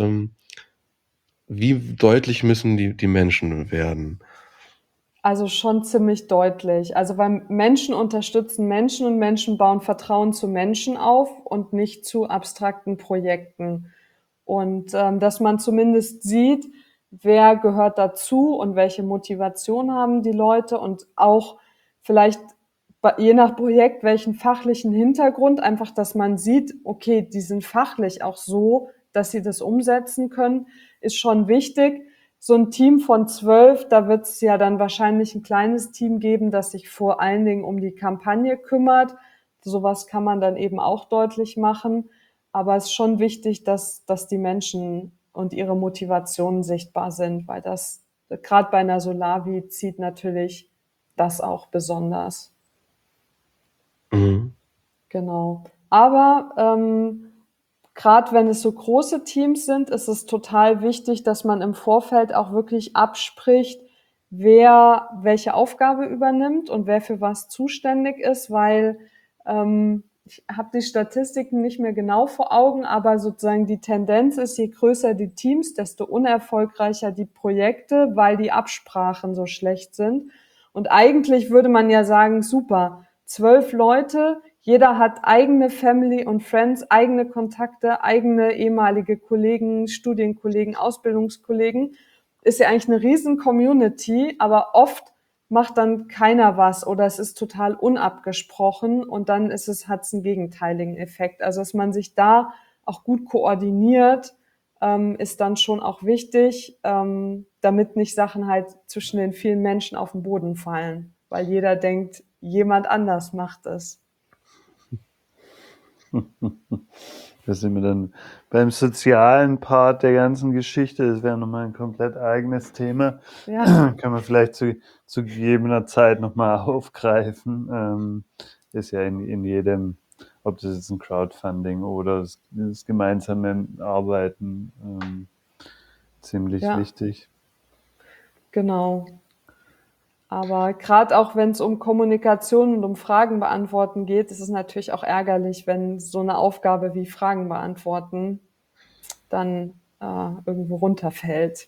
wie deutlich müssen die Menschen werden? Also schon ziemlich deutlich. Also weil Menschen unterstützen Menschen und Menschen bauen Vertrauen zu Menschen auf und nicht zu abstrakten Projekten. Und dass man zumindest sieht, wer gehört dazu und welche Motivation haben die Leute und auch vielleicht je nach Projekt welchen fachlichen Hintergrund, einfach, dass man sieht, okay, die sind fachlich auch so, dass sie das umsetzen können, ist schon wichtig. So ein Team von 12, da wird es ja dann wahrscheinlich ein kleines Team geben, das sich vor allen Dingen um die Kampagne kümmert. Sowas kann man dann eben auch deutlich machen. Aber es ist schon wichtig, dass die Menschen und ihre Motivationen sichtbar sind, weil das gerade bei einer Solavi zieht natürlich das auch besonders. Mhm. Genau. Aber gerade wenn es so große Teams sind, ist es total wichtig, dass man im Vorfeld auch wirklich abspricht, wer welche Aufgabe übernimmt und wer für was zuständig ist, weil ich habe die Statistiken nicht mehr genau vor Augen, aber sozusagen die Tendenz ist, je größer die Teams, desto unerfolgreicher die Projekte, weil die Absprachen so schlecht sind. Und eigentlich würde man ja sagen, super, 12 Leute, jeder hat eigene Family und Friends, eigene Kontakte, eigene ehemalige Kollegen, Studienkollegen, Ausbildungskollegen. Ist ja eigentlich eine riesen Community, aber oft macht dann keiner was oder es ist total unabgesprochen und dann hat es einen gegenteiligen Effekt. Also dass man sich da auch gut koordiniert, ist dann schon auch wichtig, damit nicht Sachen halt zwischen den vielen Menschen auf den Boden fallen, weil jeder denkt, jemand anders macht es. Da sind wir dann beim sozialen Part der ganzen Geschichte. Das wäre nochmal ein komplett eigenes Thema. Ja, Kann man vielleicht zu gegebener Zeit nochmal aufgreifen. Ist ja in jedem, ob das jetzt ein Crowdfunding oder das gemeinsame Arbeiten, ziemlich ja, wichtig. genau. Aber gerade auch wenn es um Kommunikation und um Fragen beantworten geht, ist es natürlich auch ärgerlich, wenn so eine Aufgabe wie Fragen beantworten dann irgendwo runterfällt.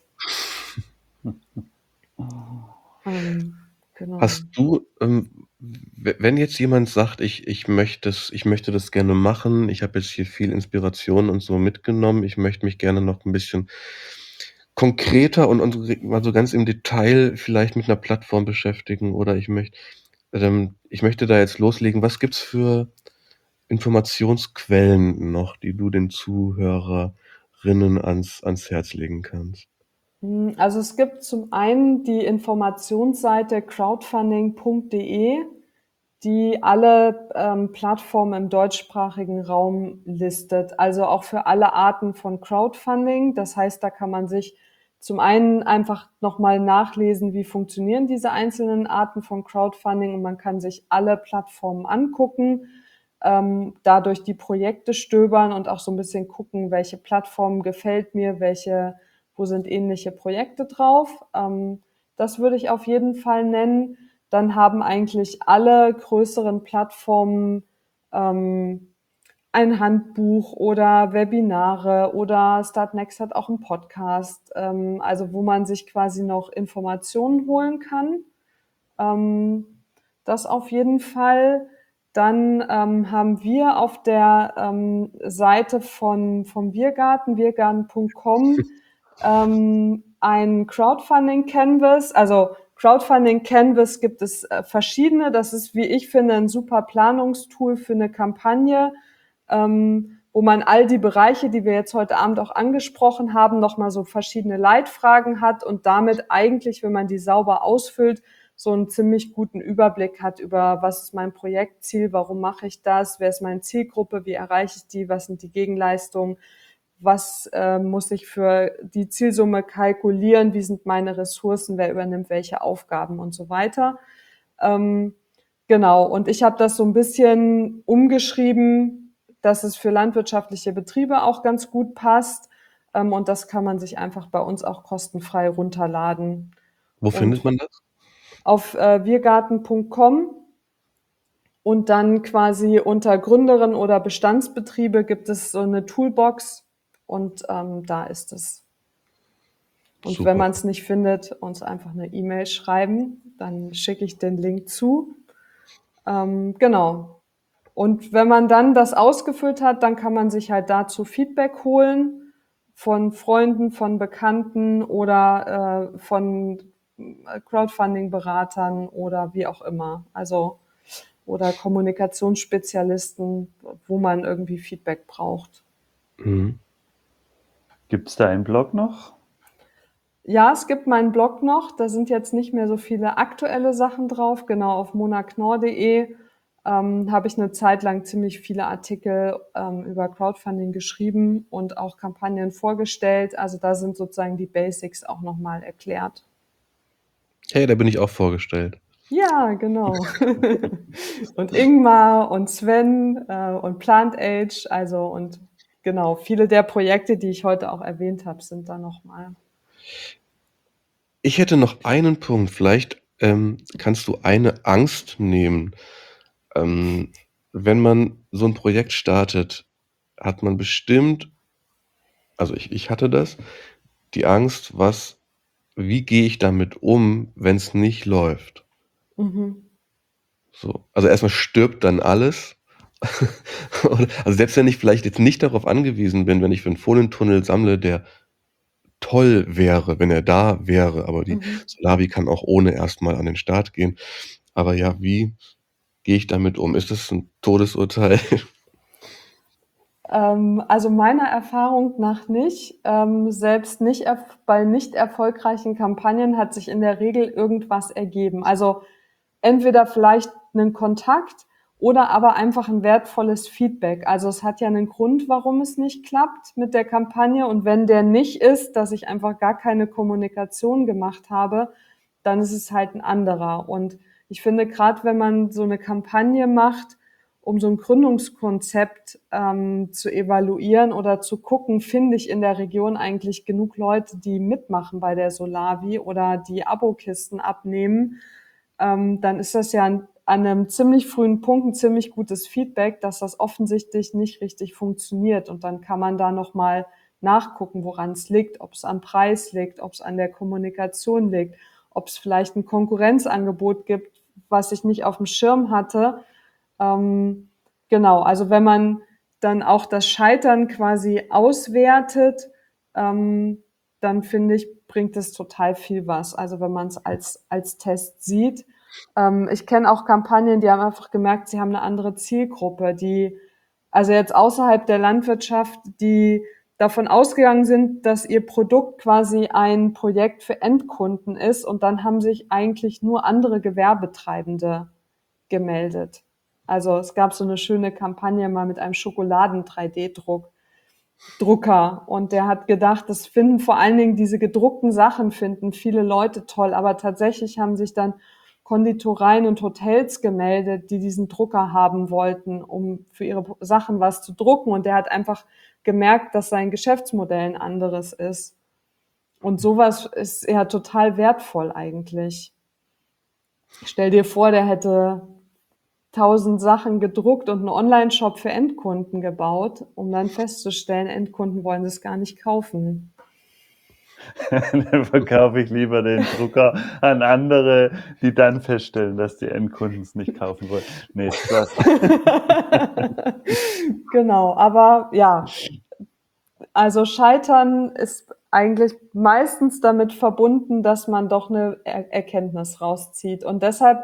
Genau. Hast du, wenn jetzt jemand sagt, ich möchte das gerne machen, ich habe jetzt hier viel Inspiration und so mitgenommen, ich möchte mich gerne noch ein bisschen konkreter und mal so ganz im Detail vielleicht mit einer Plattform beschäftigen oder ich möchte da jetzt loslegen. Was gibt's für Informationsquellen noch, die du den Zuhörerinnen ans Herz legen kannst? Also es gibt zum einen die Informationsseite crowdfunding.de, die alle Plattformen im deutschsprachigen Raum listet, also auch für alle Arten von Crowdfunding. Das heißt, da kann man sich zum einen einfach nochmal nachlesen, wie funktionieren diese einzelnen Arten von Crowdfunding und man kann sich alle Plattformen angucken, dadurch die Projekte stöbern und auch so ein bisschen gucken, welche Plattform gefällt mir, wo sind ähnliche Projekte drauf. Das würde ich auf jeden Fall nennen. Dann haben eigentlich alle größeren Plattformen ein Handbuch oder Webinare oder Startnext hat auch einen Podcast, also wo man sich quasi noch Informationen holen kann. Das auf jeden Fall. Dann haben wir auf der Seite vom Biergarten, biergarten.com, ein Crowdfunding Canvas. Also Crowdfunding Canvas gibt es verschiedene. Das ist, wie ich finde, ein super Planungstool für eine Kampagne, wo man all die Bereiche, die wir jetzt heute Abend auch angesprochen haben, nochmal so verschiedene Leitfragen hat und damit eigentlich, wenn man die sauber ausfüllt, so einen ziemlich guten Überblick hat über, was ist mein Projektziel, warum mache ich das, wer ist meine Zielgruppe, wie erreiche ich die, was sind die Gegenleistungen, was muss ich für die Zielsumme kalkulieren, wie sind meine Ressourcen, wer übernimmt welche Aufgaben und so weiter. Genau, und ich habe das so ein bisschen umgeschrieben, dass es für landwirtschaftliche Betriebe auch ganz gut passt. Und das kann man sich einfach bei uns auch kostenfrei runterladen. Wo findet man das? Auf wirgarten.com und dann quasi unter Gründerin oder Bestandsbetriebe gibt es so eine Toolbox und da ist es. Und Super. wenn man es nicht findet, uns einfach eine E-Mail schreiben, dann schicke ich den Link zu. Genau. Und wenn man dann das ausgefüllt hat, dann kann man sich halt dazu Feedback holen von Freunden, von Bekannten oder von Crowdfunding-Beratern oder wie auch immer. Also oder Kommunikationsspezialisten, wo man irgendwie Feedback braucht. Mhm. Gibt es da einen Blog noch? Ja, es gibt meinen Blog noch. Da sind jetzt nicht mehr so viele aktuelle Sachen drauf. Genau, auf monaknor.de habe ich eine Zeit lang ziemlich viele Artikel über Crowdfunding geschrieben und auch Kampagnen vorgestellt. Also da sind sozusagen die Basics auch nochmal erklärt. Hey, da bin ich auch vorgestellt. Ja, genau. Und Ingmar und Sven und Plant Age, also und genau, viele der Projekte, die ich heute auch erwähnt habe, sind da nochmal. Ich hätte noch einen Punkt. Vielleicht kannst du eine Angst nehmen. Wenn man so ein Projekt startet, hat man bestimmt, also ich hatte das, die Angst, wie gehe ich damit um, wenn es nicht läuft? Mhm. So, also erstmal stirbt dann alles. Also selbst wenn ich vielleicht jetzt nicht darauf angewiesen bin, wenn ich für einen Folientunnel sammle, der toll wäre, wenn er da wäre, aber die Solavi kann auch ohne erstmal an den Start gehen. Aber ja, wie gehe ich damit um? Ist das ein Todesurteil? Also meiner Erfahrung nach nicht. Selbst nicht bei nicht erfolgreichen Kampagnen hat sich in der Regel irgendwas ergeben. Also entweder vielleicht einen Kontakt oder aber einfach ein wertvolles Feedback. Also es hat ja einen Grund, warum es nicht klappt mit der Kampagne. Und wenn der nicht ist, dass ich einfach gar keine Kommunikation gemacht habe, dann ist es halt ein anderer. Und ich finde, gerade wenn man so eine Kampagne macht, um so ein Gründungskonzept zu evaluieren oder zu gucken, finde ich in der Region eigentlich genug Leute, die mitmachen bei der Solavi oder die Abokisten abnehmen, dann ist das ja an einem ziemlich frühen Punkt ein ziemlich gutes Feedback, dass das offensichtlich nicht richtig funktioniert. Und dann kann man da nochmal nachgucken, woran es liegt, ob es am Preis liegt, ob es an der Kommunikation liegt, ob es vielleicht ein Konkurrenzangebot gibt, was ich nicht auf dem Schirm hatte. Genau, also wenn man dann auch das Scheitern quasi auswertet, dann finde ich, bringt es total viel was. Also wenn man es als Test sieht. Ich kenne auch Kampagnen, die haben einfach gemerkt, sie haben eine andere Zielgruppe, die, also jetzt außerhalb der Landwirtschaft, die davon ausgegangen sind, dass ihr Produkt quasi ein Projekt für Endkunden ist und dann haben sich eigentlich nur andere Gewerbetreibende gemeldet. Also es gab so eine schöne Kampagne mal mit einem Schokoladen-3D-Drucker und der hat gedacht, das finden vor allen Dingen diese gedruckten Sachen finden viele Leute toll, aber tatsächlich haben sich dann Konditoreien und Hotels gemeldet, die diesen Drucker haben wollten, um für ihre Sachen was zu drucken und der hat einfach gemerkt, dass sein Geschäftsmodell ein anderes ist. Und sowas ist ja total wertvoll eigentlich. Stell dir vor, der hätte 1000 Sachen gedruckt und einen Online-Shop für Endkunden gebaut, um dann festzustellen, Endkunden wollen das gar nicht kaufen. Dann verkaufe ich lieber den Drucker an andere, die dann feststellen, dass die Endkunden es nicht kaufen wollen. Nee, Spaß. Genau, aber ja, also Scheitern ist eigentlich meistens damit verbunden, dass man doch eine Erkenntnis rauszieht. Und deshalb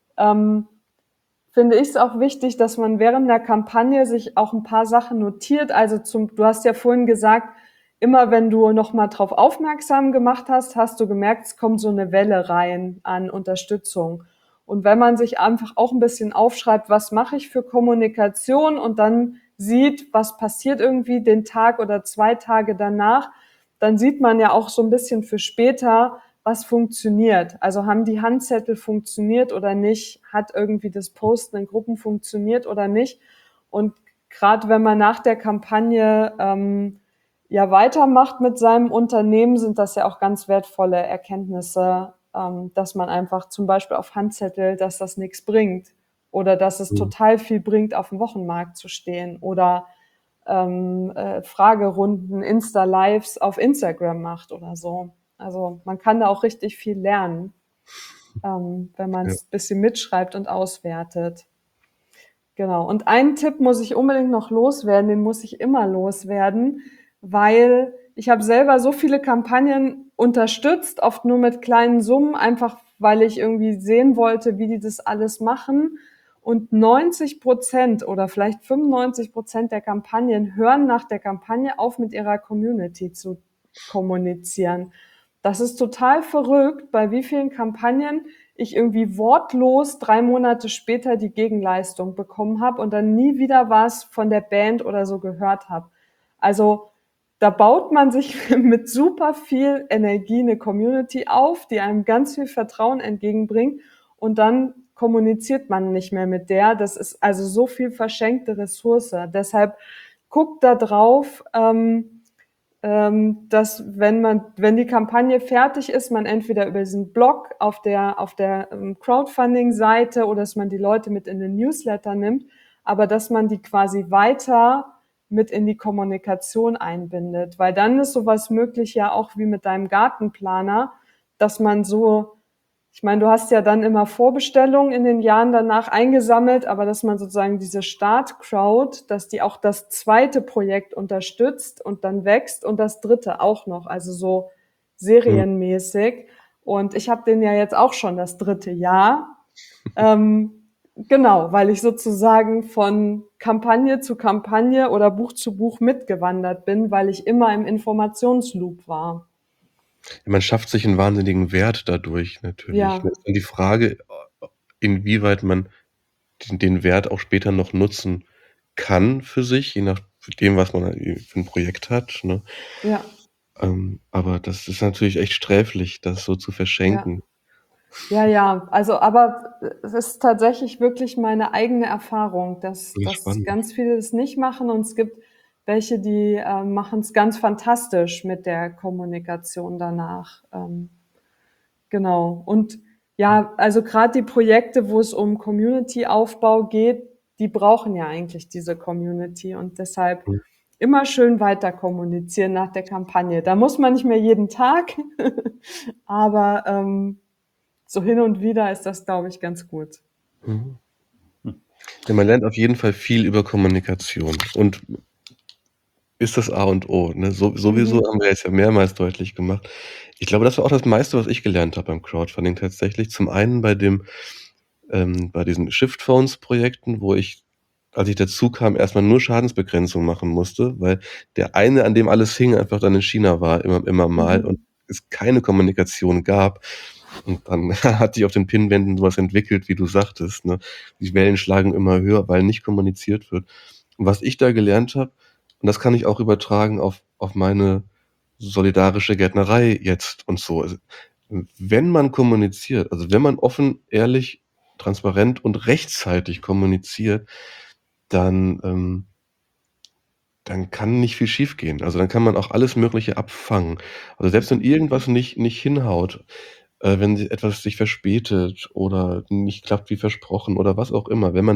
finde ich es auch wichtig, dass man während der Kampagne sich auch ein paar Sachen notiert. Also du hast ja vorhin gesagt, immer wenn du nochmal drauf aufmerksam gemacht hast, hast du gemerkt, es kommt so eine Welle rein an Unterstützung. Und wenn man sich einfach auch ein bisschen aufschreibt, was mache ich für Kommunikation und dann sieht, was passiert irgendwie den Tag oder 2 Tage danach, dann sieht man ja auch so ein bisschen für später, was funktioniert. Also haben die Handzettel funktioniert oder nicht? Hat irgendwie das Posten in Gruppen funktioniert oder nicht? Und gerade wenn man nach der Kampagne ja weitermacht mit seinem Unternehmen, sind das ja auch ganz wertvolle Erkenntnisse, dass man einfach zum Beispiel auf Handzettel, dass das nichts bringt oder dass es total viel bringt, auf dem Wochenmarkt zu stehen oder Fragerunden, Insta-Lives auf Instagram macht oder so. Also man kann da auch richtig viel lernen, wenn man es ein bisschen mitschreibt und auswertet. Genau. Und einen Tipp muss ich unbedingt noch loswerden, den muss ich immer loswerden, weil ich habe selber so viele Kampagnen unterstützt, oft nur mit kleinen Summen, einfach weil ich irgendwie sehen wollte, wie die das alles machen. Und 90% oder vielleicht 95% der Kampagnen hören nach der Kampagne auf, mit ihrer Community zu kommunizieren. Das ist total verrückt, bei wie vielen Kampagnen ich irgendwie wortlos 3 Monate später die Gegenleistung bekommen habe und dann nie wieder was von der Band oder so gehört habe. Also da baut man sich mit super viel Energie eine Community auf, die einem ganz viel Vertrauen entgegenbringt und dann kommuniziert man nicht mehr mit der. Das ist also so viel verschenkte Ressource. Deshalb guckt da drauf, dass wenn die Kampagne fertig ist, man entweder über diesen Blog auf der Crowdfunding-Seite oder dass man die Leute mit in den Newsletter nimmt, aber dass man die quasi weiter mit in die Kommunikation einbindet, weil dann ist sowas möglich ja auch wie mit deinem Gartenplaner, dass man so, ich meine, du hast ja dann immer Vorbestellungen in den Jahren danach eingesammelt, aber dass man sozusagen diese Start-Crowd, dass die auch das zweite Projekt unterstützt und dann wächst und das dritte auch noch, also so serienmäßig. Und ich habe den ja jetzt auch schon das 3. Jahr. Genau, weil ich sozusagen von Kampagne zu Kampagne oder Buch zu Buch mitgewandert bin, weil ich immer im Informationsloop war. Man schafft sich einen wahnsinnigen Wert dadurch natürlich. Ja. Ne? Und die Frage, inwieweit man den Wert auch später noch nutzen kann für sich, je nachdem, was man für ein Projekt hat. Ne? Ja. Aber das ist natürlich echt sträflich, das so zu verschenken. Ja, also aber es ist tatsächlich wirklich meine eigene Erfahrung, dass Spannend. ganz viele das nicht machen und es gibt welche, die machen es ganz fantastisch mit der Kommunikation danach. Genau. Und ja, also gerade die Projekte, wo es um Community-Aufbau geht, die brauchen ja eigentlich diese Community und deshalb immer schön weiter kommunizieren nach der Kampagne. Da muss man nicht mehr jeden Tag, aber so hin und wieder ist das, glaube ich, ganz gut. Ja, man lernt auf jeden Fall viel über Kommunikation und ist das A und O. Ne? Sowieso haben wir jetzt ja mehrmals deutlich gemacht. Ich glaube, das war auch das meiste, was ich gelernt habe beim Crowdfunding tatsächlich. Zum einen bei diesen Shift-Phones-Projekten, wo ich, als ich dazu kam, erstmal nur Schadensbegrenzung machen musste, weil der eine, an dem alles hing, einfach dann in China war, immer mal, und es keine Kommunikation gab. Und dann hat sich auf den Pinwänden sowas entwickelt, wie du sagtest. Ne? Die Wellen schlagen immer höher, weil nicht kommuniziert wird. Und was ich da gelernt habe, und das kann ich auch übertragen auf meine solidarische Gärtnerei jetzt und so. Also, wenn man kommuniziert, also wenn man offen, ehrlich, transparent und rechtzeitig kommuniziert, dann kann nicht viel schiefgehen. Also dann kann man auch alles Mögliche abfangen. Also selbst wenn irgendwas nicht hinhaut, wenn etwas sich verspätet oder nicht klappt wie versprochen oder was auch immer, wenn man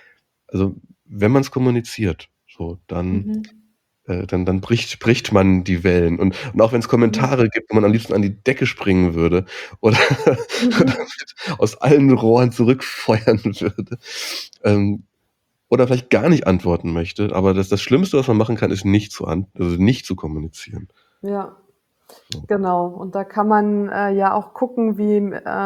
es kommuniziert, so, dann bricht man die Wellen. Und auch wenn es Kommentare gibt, wo man am liebsten an die Decke springen würde oder aus allen Rohren zurückfeuern würde, oder vielleicht gar nicht antworten möchte. Aber das Schlimmste, was man machen kann, ist nicht zu kommunizieren. Ja, Genau, und da kann man ja auch gucken, wie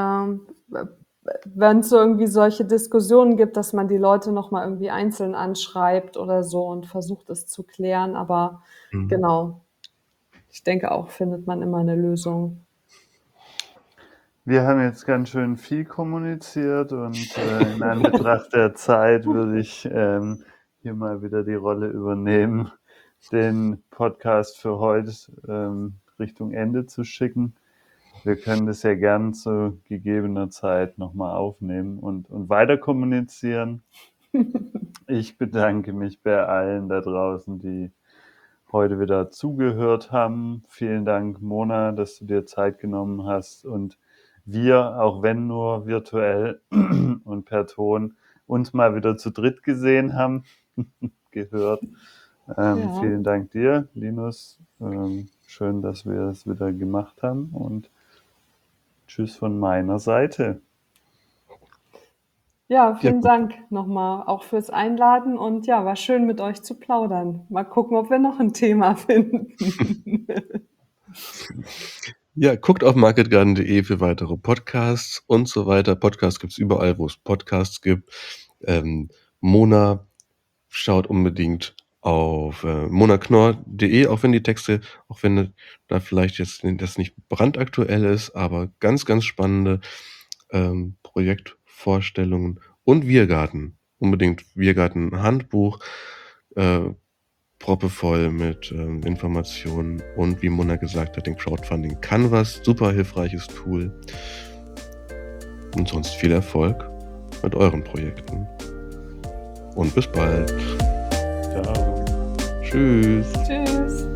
wenn es so irgendwie solche Diskussionen gibt, dass man die Leute nochmal irgendwie einzeln anschreibt oder so und versucht es zu klären. Aber genau, ich denke auch, findet man immer eine Lösung. Wir haben jetzt ganz schön viel kommuniziert und in Anbetracht der Zeit würde ich hier mal wieder die Rolle übernehmen, den Podcast für heute Richtung Ende zu schicken. Wir können das ja gern zu gegebener Zeit nochmal aufnehmen und weiter kommunizieren. Ich bedanke mich bei allen da draußen, die heute wieder zugehört haben. Vielen Dank, Mona, dass du dir Zeit genommen hast und wir, auch wenn nur virtuell und per Ton, uns mal wieder zu dritt gesehen haben, gehört. Ja. Vielen Dank dir, Linus. Schön, dass wir es wieder gemacht haben und tschüss von meiner Seite. Ja, vielen Dank nochmal auch fürs Einladen und ja, war schön mit euch zu plaudern. Mal gucken, ob wir noch ein Thema finden. Ja, guckt auf marketgarden.de für weitere Podcasts und so weiter. Podcasts gibt's überall, wo es Podcasts gibt. Mona, schaut unbedingt auf monaknorr.de, auch wenn die Texte, auch wenn da vielleicht jetzt das nicht brandaktuell ist, aber ganz, ganz spannende Projektvorstellungen und Wirgarten. Unbedingt Wirgarten-Handbuch, proppevoll mit Informationen und wie Mona gesagt hat, den Crowdfunding Canvas, super hilfreiches Tool. Und sonst viel Erfolg mit euren Projekten. Und bis bald. Ciao. Tschüss. Tschüss.